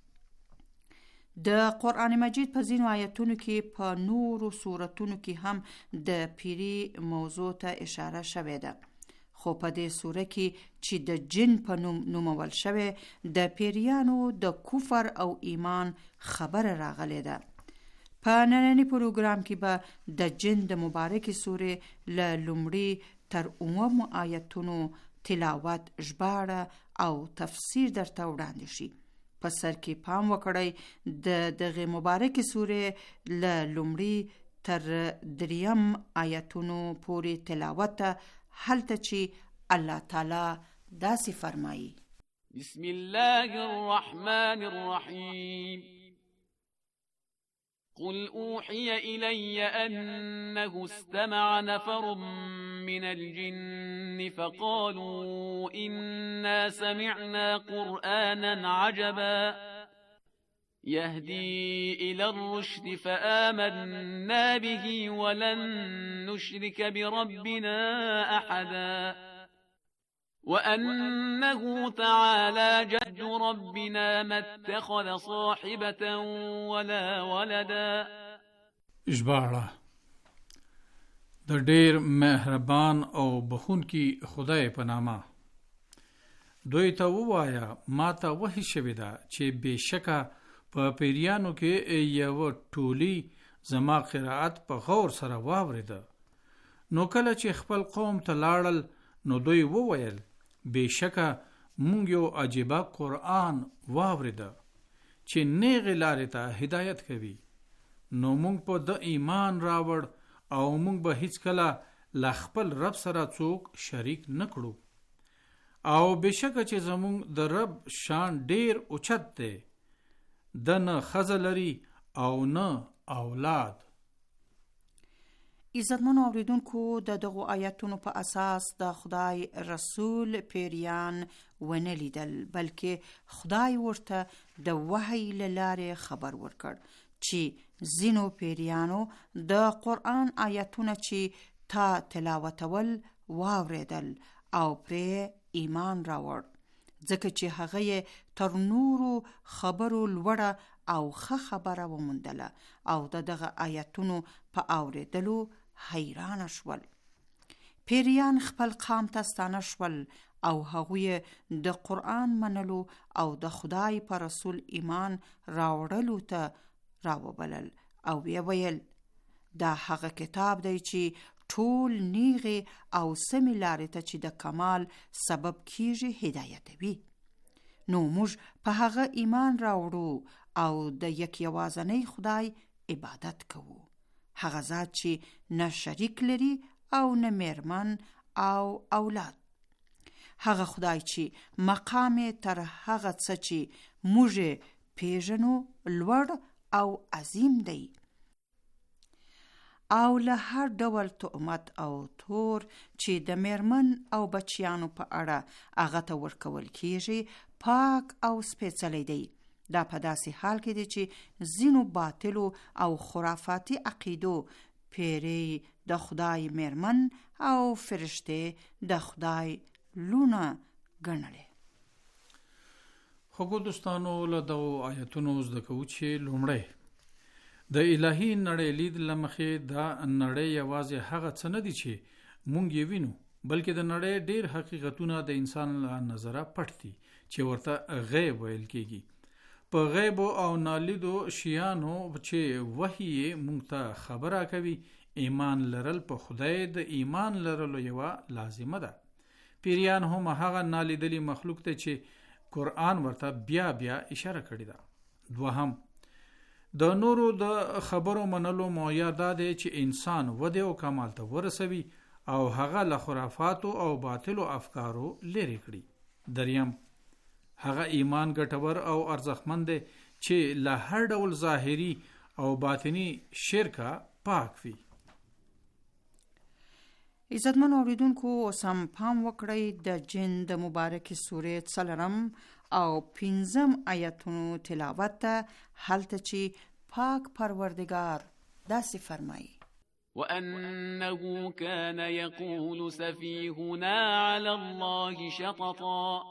د قرآن مجید په ځینو آیتونو کې په نورو سورتونو کې هم د پیری موضوع ته اشاره شوې ده، خو په دې سوره کې چې د جن په نوم نومول شوې د پیریانو د کفر او ایمان خبره راغلې ده. په نننی پروګرام کې به د جن د مبارکې سورې له لومړي تر 9 آیتونو تلاوت، ژباړه او تفسیر درته وړاندې شي. په سر کې پام وکړئ د دغه مبارکې سورې له لومړي تر 3 آیتونو پورې تلاوت هلته چې الله تعالی داسې فرمایي: بسم الله الرحمن الرحيم قل أوحي إلي أنه استمع نفر من الجن فقالوا إنا سمعنا قرآنا عجبا يهدي إلى الرشد فآمنا به ولن نشرك بربنا أحدا وأنه تعالى جد ربنا ما اتخذ صاحبة ولا ولدا. ژباړه د ډېر مهربان او بخونکی خدای په نامه. دوی ته ووایه ما ته وحی شوې ده چې بېشکه په پیریانو کې یو ټولی زما قرائت په غور سره واورېده. نو کله چې خپل قوم ته لاړل نو دوی وویل بېشکه مونږ یو عجیبه قرآن واورېده چې نیغې لارې ته هدایت کوي. نو مونږ په د ایمان راوړ او مونږ به هیڅ کله له خپل رب سره څوک شریک نه کړو او بېشکه چې زمونږ د رب شان ډیر اوچت دی، د نه ښځه لري او نه اولاد. عزتمنو اوریدونکو د دغو آیاتونو په اساس د خدای رسول پیریان ونه لیدل، بلکې خدای ورته د وحی له لارې خبر ورکړ چې ځینو پیریانو د قرآن آیاتونه چې تا تلاوتول واوریدل او پرې ایمان راوړ، ځکه چې هغه یې تر نورو خبرو لوړه او ښه خبره وموندله او دغه آیاتونو په اوریدلو حیران شول. پیریان خپل قام ته ستانه شول او هغوی د قرآن منلو او د خدای پر رسول ایمان راوړلو ته راوبلل او ویل دا هغه کتاب دی چې ټول نیغې او سمې لارې ته چې د کمال سبب کیږي هدایتوي. نو موږ په هغه ایمان راوړو او د یک یوازنی خدای عبادت کوو، هغه ذات چې نه شریک لري او نه میرمن او اولاد، هغه خدای چې مقام تر هغه څه چې موږ پیژنو لوړ او عظیم دی او له هر ډول تهمت او تور چې د میرمن او بچیانو په اړه هغه ته ورکول کیږي پاک او سپېڅلی دی. دا په داسې حال کې دی چې ځینو باطلو او خرافاتي عقیدو پیری د خدای میرمن او فرشته د خدای لونه ګڼلې. خو دوستانو له دغو آیتونو زده کوو چې لومړی د الهي نړۍ لید له مخې دا نړۍ یوازې هغه څه نه دي چې مونږ یې وینو، بلکې د نړۍ ډیر حقیقتونه د انسان له نظره پټ دي چې ورته غیب ویل کیږي. په غیب او نالیدو شیانو چې وحی مونږ ته خبره کوي، ایمان لرل په خدای د ایمان لرلو یوه لازمه ده. پیریان هم هغه نالیدلی مخلوق ته چې قرآن ورته بیا بیا اشاره کړې ده. دوهم د نورو د خبرو منلو معیار دا دی چې انسان وده او کمال ته ورسوي او هغه له خرافاتو او باطلو افکارو لرې کړي. دریم هغه ایمان ګټور او ارزښتمند دی چې له هر ډول ظاهري او باطنی شرکه پاک وي. عزتمن اوریدونکو اوس هم پام وکړئ د جن د مبارکې سورې 4 او 5 آیتونو تلاوت ته، هلته چې پاک پروردگار داسې فرمایي: وأنه كان يقول سفيهنا على الله شططا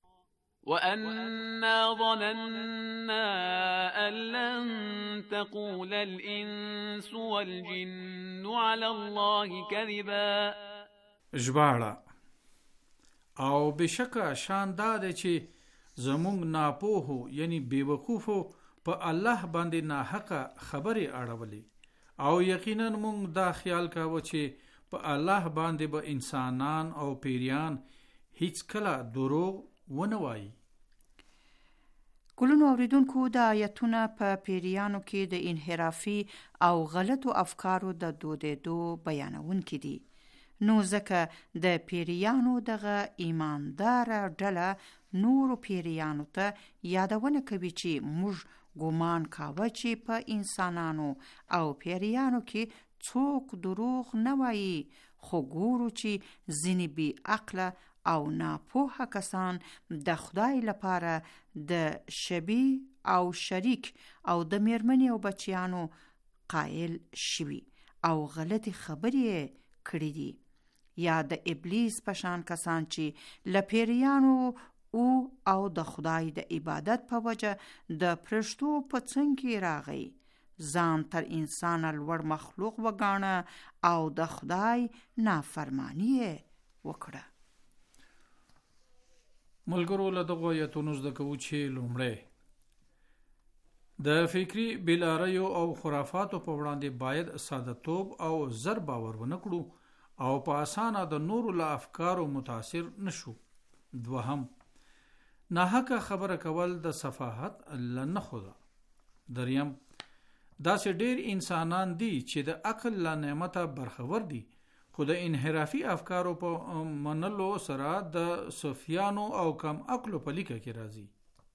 وأنا ظننا أن لن تقول الإنس والجن على الله كذبا. ژباړه او بشکه شان دا دی چې زمونږ ناپوهو یعنی بیوقوفو په الله باندې ناحقه خبرې اړولې او یقینا مونږ دا خیال کاوه چې په الله باندې به انسانان او پیریان هیڅ کله دروغ ونه وایي. کلونو اوریدونکو د آیتونه په پیریانو کې د انحرافي او غلطو افکارو د دودېدو بیانونکي دي. نو ځکه د پیریانو دغه ایمانداره ډله نورو پیریانو ته یادونه کوي چې موږ ګمان کاوه چې په انسانانو او پیریانو کې څوک دروغ نه وایي، خو ګورو چې ځینې بی عقله او ناپوهه کسان د خدای لپاره د شبیه او شریک او د میرمنې او بچیانو قائل شوي او غلطي خبرې کړې دي، یا د ابلیس پشان کسان چې لپیریانو او د خدای د عبادت په وجه د پرشتو په څنګ کې راغی، ځان تر انسان لوړ مخلوق وګاڼه او د خدای نافرمانی وکړه. ملګرو له دغو آیتونو زده کوو چې لومړی د فکری بیلاریو او خرافاتو په وړاندې باید ساده‌توب او زر باور ونه کړو او په اسانه د نورو له افکارو متاثر نشو. دوهم، ناحقه خبره کول د سفاهت نه خدا. دریم، داسې ډیر انسانان دي چې د عقل له نعمته برخور دي خو د انحرافي افکارو په منلو سره د صوفیانو او کم عقلو په لیکه کې راځي.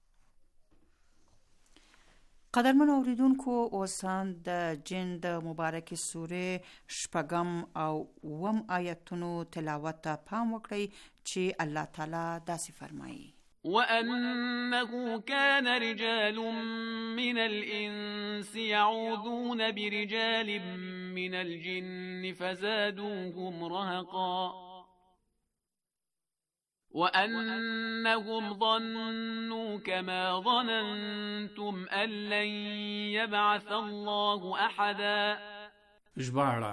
قدرمن اوریدونکو، اوس هم د جن د مبارکې سورې 6 او 9 آیتونو تلاوت ته پام وکړئ چې الله تعالی داسې فرمایي: وأنه كان رجال من الإنس يعوذون برجال من الجن فزادوهم رهقا وأنهم ظنوا كما ظننتم أن لن يبعث الله أحدا. ژباړه: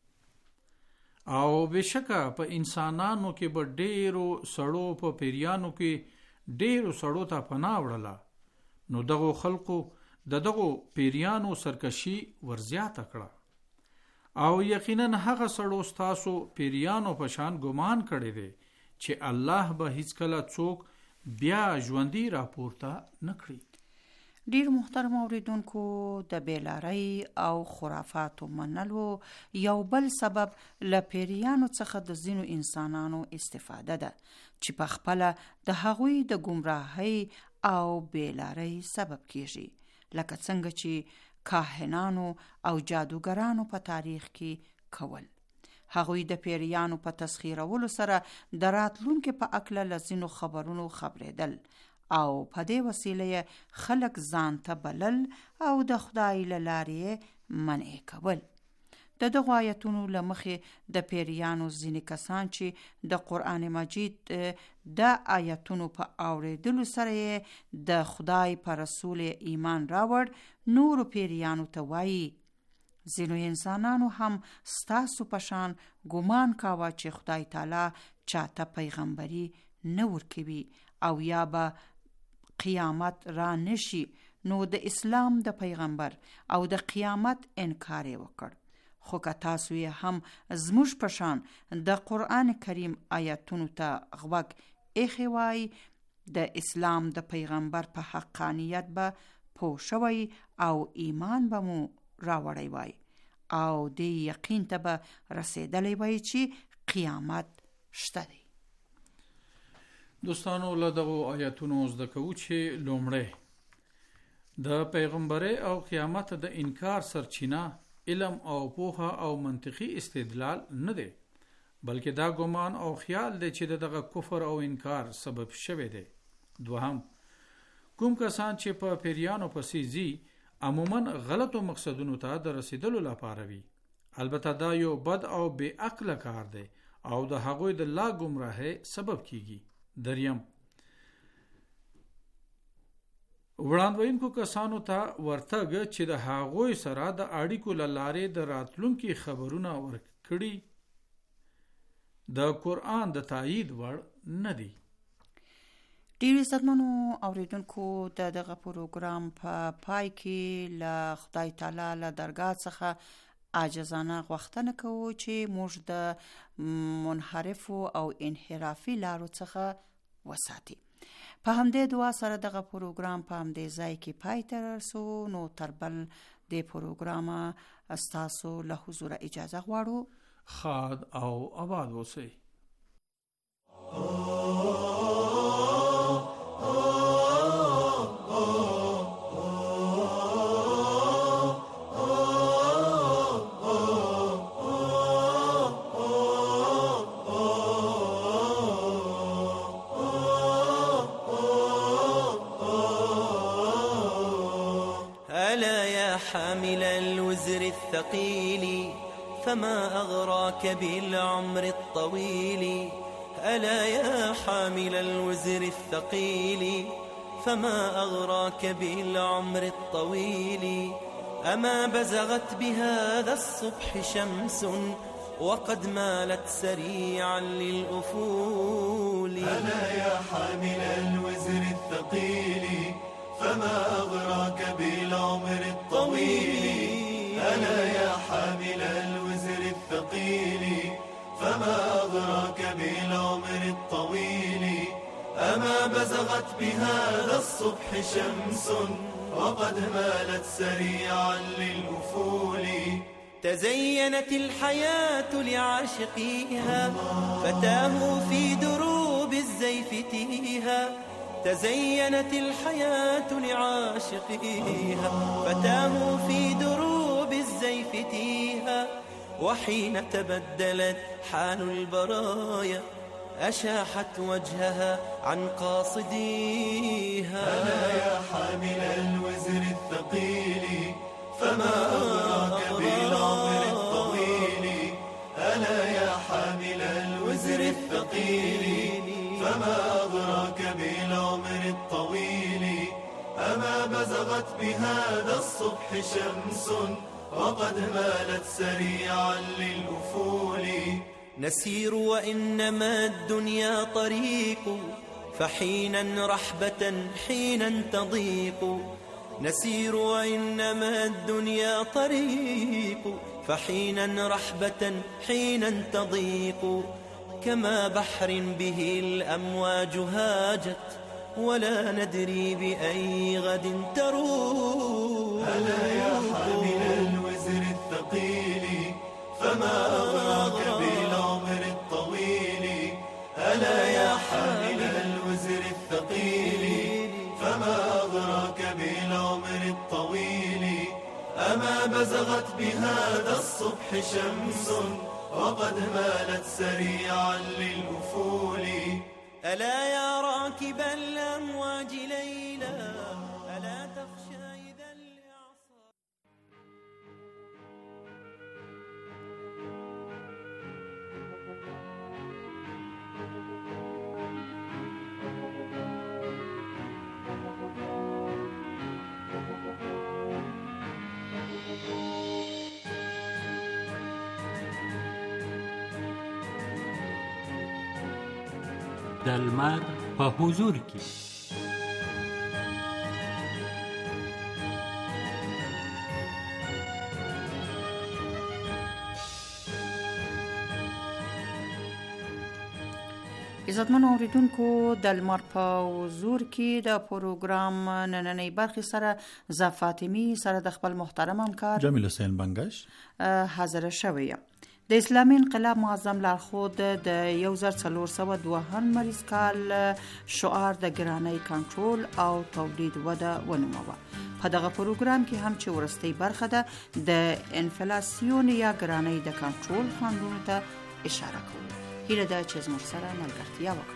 او بشکه په انسانانو کې به ډیرو سړو په پیریانو کې ډیرو سړو ته پناه وړله، نو دغو خلقو د دغو پیریانو سرکشي ورزیاته کړه او یقینا هغه سړو ستاسو پیریانو په شان ګمان کړی دی چې الله به هیڅ کله څوک بیا ژوندي راپورته نه کړي. ډیر محترم اوریدونکو، د بیلاری او خرافاتو منلو یو بل سبب له پیریانو څخه د ځینو انسانانو استفاده ده چې په خپل د هغوی د گمراهۍ او بیلاری سبب کیږي، لکه څنګه چې کاهنانو او جادوګرانو په تاریخ کې کول. هغوی د پیریانو په تسخیرولو سره د راتلونکي په اکله لزینو خبرونو خبرېدل او په دې وسیله خلق ځان ته بلل او د خدای له لارې منع کول. د دغو آیتونو له مخې د پیریانو ځینې کسان چې د قرآن مجید د آیتونو په اوریدلو سره د خدای په رسول ایمان راوړ، نورو پیریانو ته وایي ځینو انسانانو هم ستاسو په شان ګمان کاوه چې خدای تعالی چاته پیغمبري نه ورکوي او یا به قیامت را نشي، نو د اسلام د پیغمبر او د قیامت انکار وکړ. خو که تاسو یې هم زموږ په شان د قرآن کریم آیتونو ته غوږ ایښی وای، د اسلام د پیغمبر په حقانیت به پوه شوی او ایمان به مو راوړی وای او د یقین ته به رسیدلی وای چې قیامت شته دی. دوستانو، له دغو آیتونو زده کوو چې لومړی د پیغمبرۍ او قیامت د انکار سرچینه علم او پوهه او منطقي استدلال نه دی، بلکې دا ګمان او خیال دی چې دغه کفر او انکار سبب شوی دی. دوهم، کوم کسان چې په پیریانو پسې ځي عموما غلطو مقصدونو ته د رسیدلو لپاره وي، البته دا یو بد او بې عقله کار دی او د هغوی د لا ګمراهۍ سبب کیږي. دریم، وړاندوینکو کسانو ته ورتګ چې د هغوی سره د اړیکو له لارې د راتلونکي خبرونه ورکړي د قرآن د تایید وړ نه دي. ډیر عزتمنو اوریدونکو، دغه پروګرام په پای کې له خدای تعالی له درگاه څخه عاجزانه غوښتنه کوو چې موږ د منحرفو او انحرافي لارو څخه وساتي. په همدې دعا سره دغه پروګرام په همدې ځای کې پای ته رسو. نو تر بل د پروګرام ستاسو له حضور اجازه غواړو. خاد او آباد اوسئ. الثقيل فما أغراك بالعمر الطويل ألا يا حامل الوزر الثقيل فما أغراك بالعمر الطويل أما بزغت بهذا الصبح شمس وقد مالت سريعا للأفول ألا يا حامل الوزر الثقيل فما أغراك بالعمر الطويل ألا يا حامل الوزر الثقيل فما أغراك بالعمر الطويل أما بزغت بهذا الصبح شمس وقد مالت سريعا للأفول تزينت الحياة لعاشقيها فتاه في دروب الزيف تيها تزينت الحياة لعاشقيها فتاه في دروب الزيف تيها وحين تبدلت حال البرايا أشاحت وجهها عن قاصديها ألا يا حامل الوزر الثقيل فما أغراك بالعمر الطويل ألا يا حامل الوزر الثقيل فما أغراك بالعمر الطويل أما بزغت بهذا الصبح شمس وقد مالت سريعا للأفول نسير وإنما الدنيا طريق فحينا رحبة حينا تضيق نسير وإنما الدنيا طريق فحينا رحبة حينا تضيق كما بحر به الأمواج هاجت ولا ندري بأي غد تروح ألا يا حامل الوزر الثقيل فما أغراك بالعمر الطويل ألا يا حامل الوزر الثقيل فما أغراك بالعمر الطويل أما بزغت بهذا الصبح شمس وقد مالت سريعا للأفول ألا يا راكب الأمواج ليلا ألا تخشى إذا الإعصار د لمر په حضور کې عزتمنو اوریدونکو د لمر په حضور کې د پروګرام نننۍ برخې سره ز فاطمی سره د خپل محترم همکار جمیل حسین بنگش حاضر شوی د اسلامي انقلاب معظم لارښود د 1402 مریض کال شعار د ګرانۍ کنټرول او تولید وده ونوموه. په دغه پروګرام کې هم چې ورستۍ برخه ده د انفلاسیون یا ګرانۍ د کنټرول خنډونو ته اشاره کوو. هیله ده چې زموږ سره ملګرتیا وکړئ.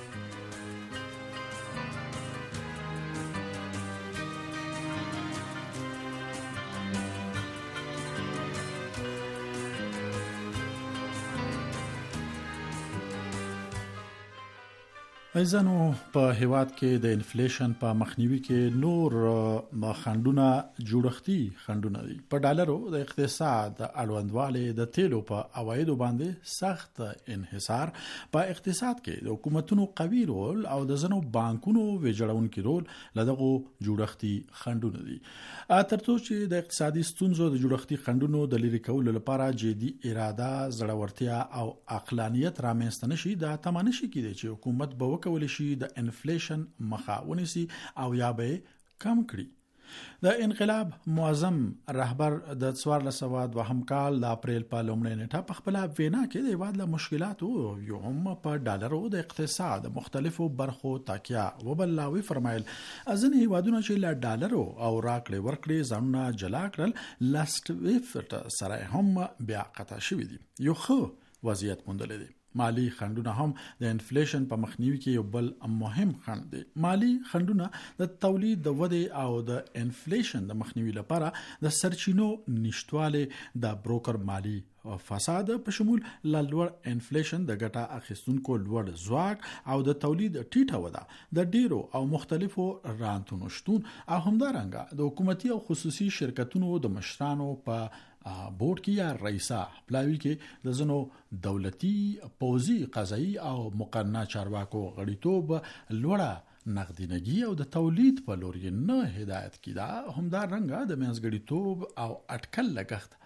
ایزانو په هیواد کې د انفلیشن په مخنیوي کې نور خنډونه جوړښتي خنډونه دي. په ډالرو د اقتصاد اړوندواله د تیلو په عوایدو باندې سخت انحصار په اقتصاد کې د حکومتونو قوي رول او د ځینو بانکونو ویجاړونکو رول لدغه جوړښتي خنډونه دي. ترڅو چې د اقتصادي ستونزو د جوړښتي خنډونو د لری کولو لپاره جدي اراده، زړورتیا او عقلانیت رامنځته نشي، دا تمانه شي کېږي چې حکومت به وکولای شي د انفلیشن مخه ونیسي او یا به کم کړي. د انقلاب معظم رهبر د 1402 کال د اپریل په لومړۍ نیټه په خپل وینا کې د هیواد له مشکلاتو یو هم په ډالرو د اقتصاد مختلفو برخو تاکیا وبلاوي فرمایل ځینې هیوادونه چې له ډالرو او راکړې ورکړې ځانونه جلا کړل لاست ویفت سره هم بیا قطع شوي دي. یو خو وضعیت موندل دي. مالی خنډونه هم د انفلیشن په مخنیوي کې یو بل مهم خنډ دی. مالی خنډونه د تولید د ودې او د انفلیشن د مخنیوي لپاره د سرچینو نشټواله، د بروکر مالی فساد په شمول لوړ انفلیشن، د ګټه اخیستونکو لوړ ځواک او د تولید ټیټه وده، د ډیرو او مختلفو رانتونو شتون او همدارنګه د حکومتي او خصوصي شرکتونو د مشرانو په بورډ کې یا رئیسا پلاوی کې د زنو دولتي، پوځي، قضایي او مقننه چارواکو غړیتوب لوړه نقدینګي او د تولید په لور یې نه هدایت کیده. همدارنګه د منځګړیتوب او اټکل لګښت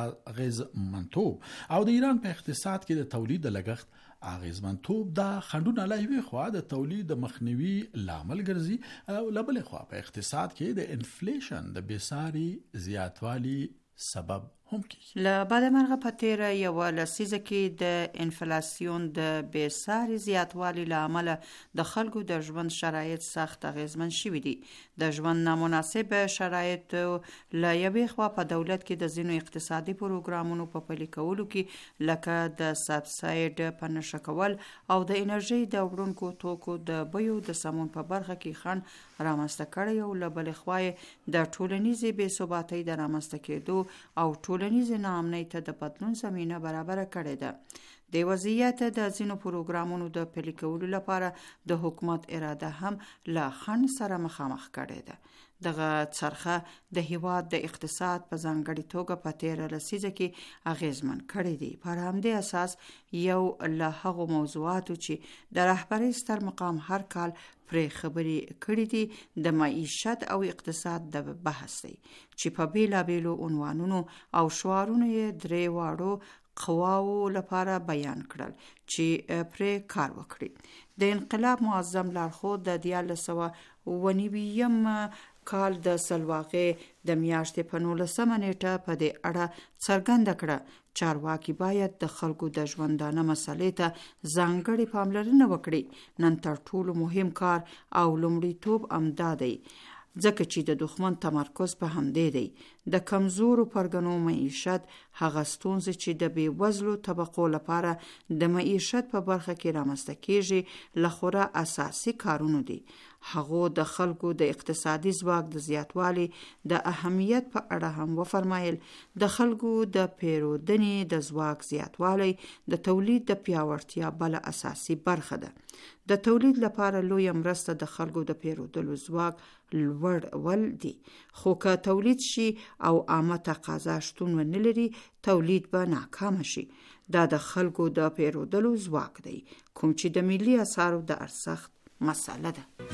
اغیزمنتوب او د ایران په اقتصاد کې د تولید د لګښت اغیزمنتوب دا خنډونه لا یوې خوا د تولید د مخنیوي لامل ګرځي او له بلې خوا په اقتصاد کې د انفلیشن د بېساري زیاتوالي سبب هم کیږي. له بعد مرغه په تیره یوه لسیزه کې د انفلاسیون د بېساري زیاتوالي له امله د خلکو د ژوند شرایط سخت اغیزمن شوي دي. د ژوند نامناسب شرایط له یوې خوا په دولت کې د ځینو اقتصادي پروګرامونو په پلي کولو کې لکه د سبسایډ په نشه کول او د انرژي د وړونکو توکو د بیو د سمون په برخه کې خنډ رامنځته کړی او له بلې خوا د ټولنیزې بې ثباتۍ د رامنځته کېدو او ټولنیز ناامنۍ ته د بدلون زمینه برابره کړې ده. د وضعیت د ځینو پروګرامونو د پلي کولو لپاره د حکومت اراده هم له خنډ سره مخامخ کړې ده. دغه څرخه د هیواد د اقتصاد په ځانګړې توګه په تیره لسیزه کې اغیزمن کړی دی. پر همدې اساس یو له هغو موضوعاتو چې د رهبرۍ ستر مقام هر کال پرې خبرې کړې دي د معیشت او اقتصاد د بحث دی چې په بیلابیلو عنوانونو او شعارونو یې درې واړو قواو لپاره بیان کړل چې پرې کار وکړي. د انقلاب معظم لارښود د 1999 کال د سلواغې د میاشتې په 19 نیټه په دې اړه څرګنده کړه چارواکي باید د خلکو د ژوندانه مسلې ته ځانګړې پاملرنه وکړي. نن تر ټولو مهم کار او لومړیتوب امدا دی ځکه چې د دښمن تمرکز په همدې دی. د کمزورو پرګنو معیشت هغه ستونزې چې د بېوزلو طبقو لپاره د معیشت په برخه کې رامنځته کېږي له خورا اساسي کارونو دي. هغو د خلکو د اقتصادي ځواک د زیاتوالي د اهمیت په اړه هم وفرمایل. د خلکو د پیرودنې د ځواک زیاتوالی د تولید د پیاوړتیا بل اساسي برخه ده. د تولید لپاره لوی مرسته د خلکو د پیرودلو ځواک لوړول دي. خو که تولید شي او عامه تقاضا شتون ونه لري تولید به ناکام شي. دا د خلکو د پیرودلو ځواک دی کوم چې د ملي اسعارو د ارزښت مساله ده.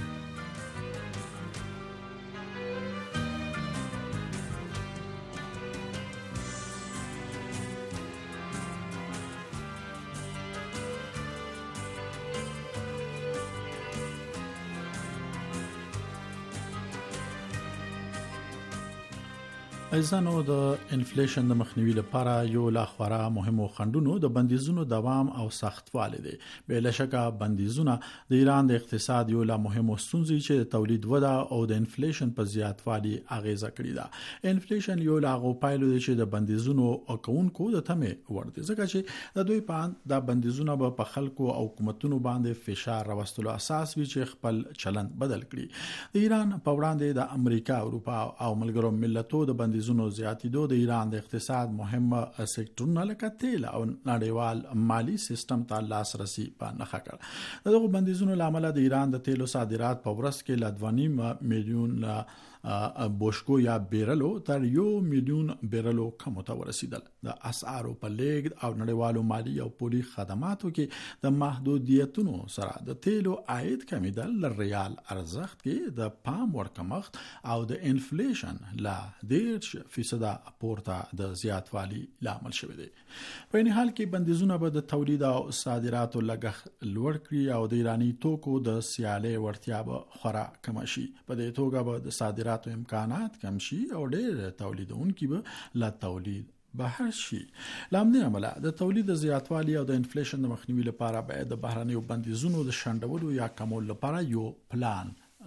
ایزانو د انفلیشن د مخنیوي لپاره یو لا خورا مهمو خنډونو د بندیزونو دوام او سختوالی دی. بلا شکه بندیزونه د ایران د اقتصاد یو لا مهمو ستونزې چې د تولید وده او د انفلیشن په زیاتوالي اغیزه کړې ده. انفلیشن یو لا غو پایلو دی چې د بندیزونو او کونکو د تمه ورته ځکه چې د دوی په د بندیزونو په خلکو او حکومتونو باندې فشار راوستلو اساس وی چې خپل چلند بدل کړي. د ایران په وړاندې د امریکا، اروپا او ملګرو ملتونو د بندیزونو زیاتیدو د ایران د اقتصاد مهمه سکتورونه لکه تیل او نړیوال مالی سیستم ته لاسرسي په نخښه کړ. دغه بندیزونو لامل د ایران د تیلو صادرات په ورځ کې ل 2.5 میلیون بوشکو یا بیرلو تر 1 میلیون بیرلو کم ته ورسیدل. د اسعارو په لیږد او نړیوالو مالی او پولي خدماتو کې د محدودیتونو سره د تیلو عاید کمیدل ل ریال ارزښت کې د پام ورکمښت او د انفلیشن لا 10% پورته د زیاتوالي لامل شوی دی. په این حال کې بندیزونه به د تولید او صادراتو لګښت لوړ کړي او د ایرانی توکو د سیالي ورتیا به خورا کم شي. په دې توګه به د صادراتو امکانات کم شي او ډېر تولیدونکي به لا تولید بهر شي. لامل عمله د تولید زیاتوالی او د انفلیشن د مخنیوي لپاره باید د بهرنیو بندیزونو د شنډولو یا کمولو لپاره یو پلان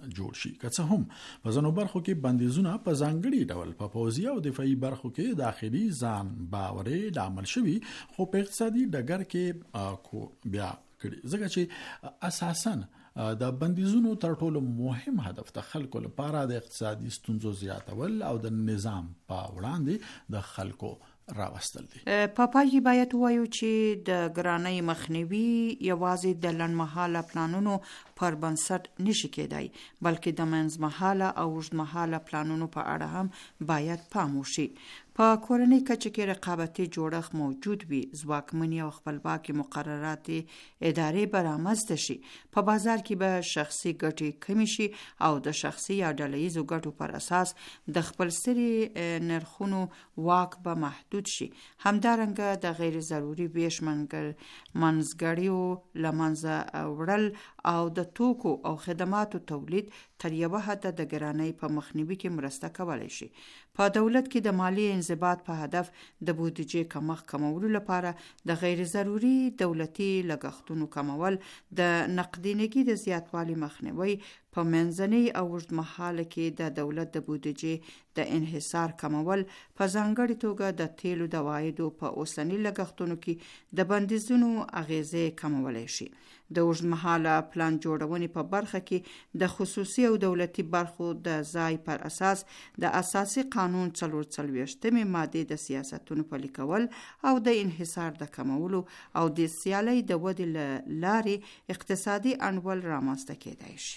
جوړ شي. که څه هم په ځینو برخو کې بندیزونه په ځانګړي ډول په پوځي او دفاعي برخو کې داخلي ځان باورې لامل شوي، خو په اقتصادي ډګر کې بیا کړي، ځکه چې اساساً د بندیزونو تر ټولو مهم هدف د خلکو لپاره د اقتصادي ستونزو زیاتول او د نظام په وړاندې د خلکو راوستل دي. په پای کې باید ووایو چې د ګرانۍ مخنیوي یوازې د لنډمهاله پلانونو پر بنسټ نشي کېدای، بلکې د منځمهاله او اوږدمهاله پلانونو په اړه هم باید پام وشي. په کورنۍ کچه کې رقابتي جوړښت موجود وي، ځواکمنې او خپلواکې مقررات ادارې به رامنځته شي، په بازار کې به شخصي ګټې کمې شي او د شخصي یا ډلهییزو ګټو پر اساس د خپلسري نرخونو واک به محدود شي. همدارنګه د غیر ضروري ویش منځګړیو له منځه وړل او د توکو او خدماتو تولید تر یوه حده د ګرانۍ په مخنیوي کې مرسته کولی شي. په دولت کې د مالی انضباط په هدف د بودیجې کمښت کمولو لپاره د غیر ضروري دولتي لګښتونو کمول، د نقدینګي د زیاتوالي مخنیوي، په منځنۍ او اوږدمهاله کې د دولت د بودیجې د انحصار کمول، په ځانګړې توګه د تیلو د عوایدو په اوسني لګښتونو کې د بندیزونو اغیزې کمولی شي. د اوږدمهاله پلان جوړونې په برخه کې د خصوصي او دولتي برخو د ځای پر اساس د اساسي قانون 44 ماده د سیاستونو پلي کول او د انحصار د کمولو او د سیالۍ د ودې لارې اقتصادي انډول رامنځته کېدای شي.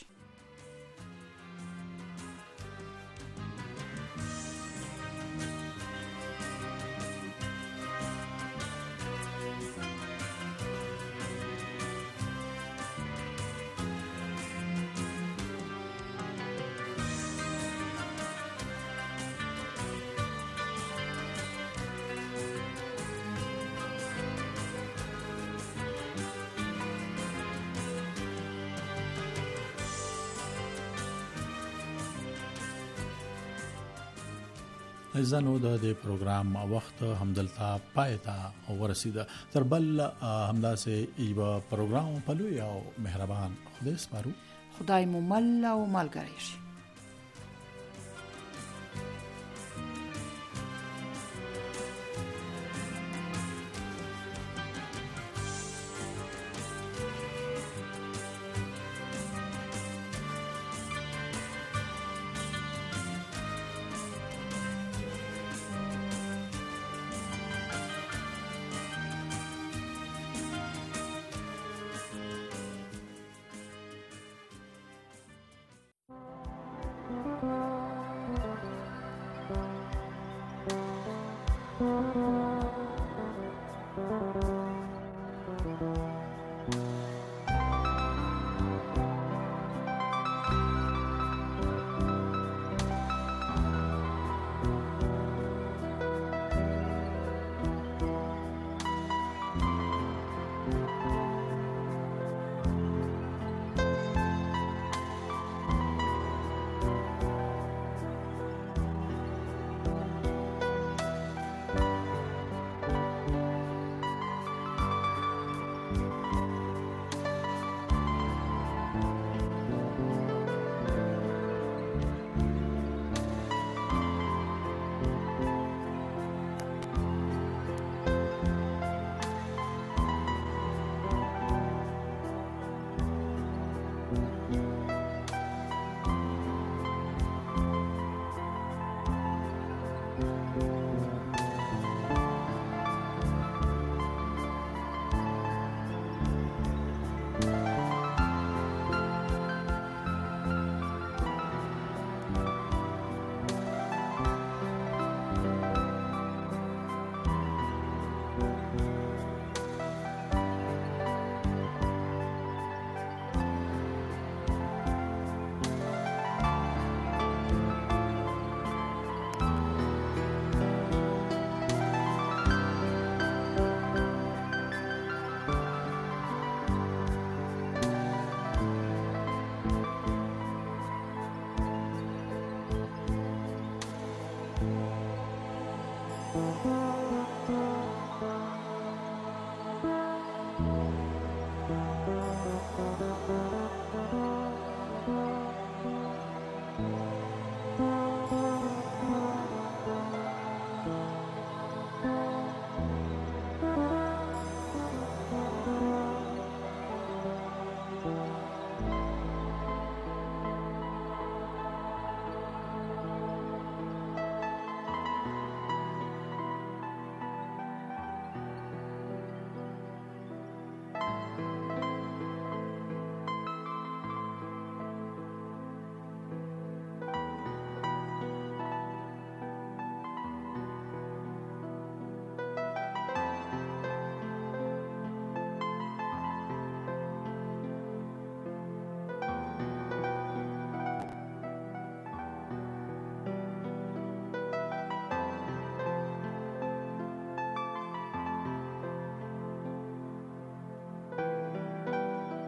ځنو د پروګرام وخت همدلته پای ته ورسیده. تر بل همداسې یو پروګرام په لوی او مهربان خدای سپارو. خدای مو مل او ملګری شي.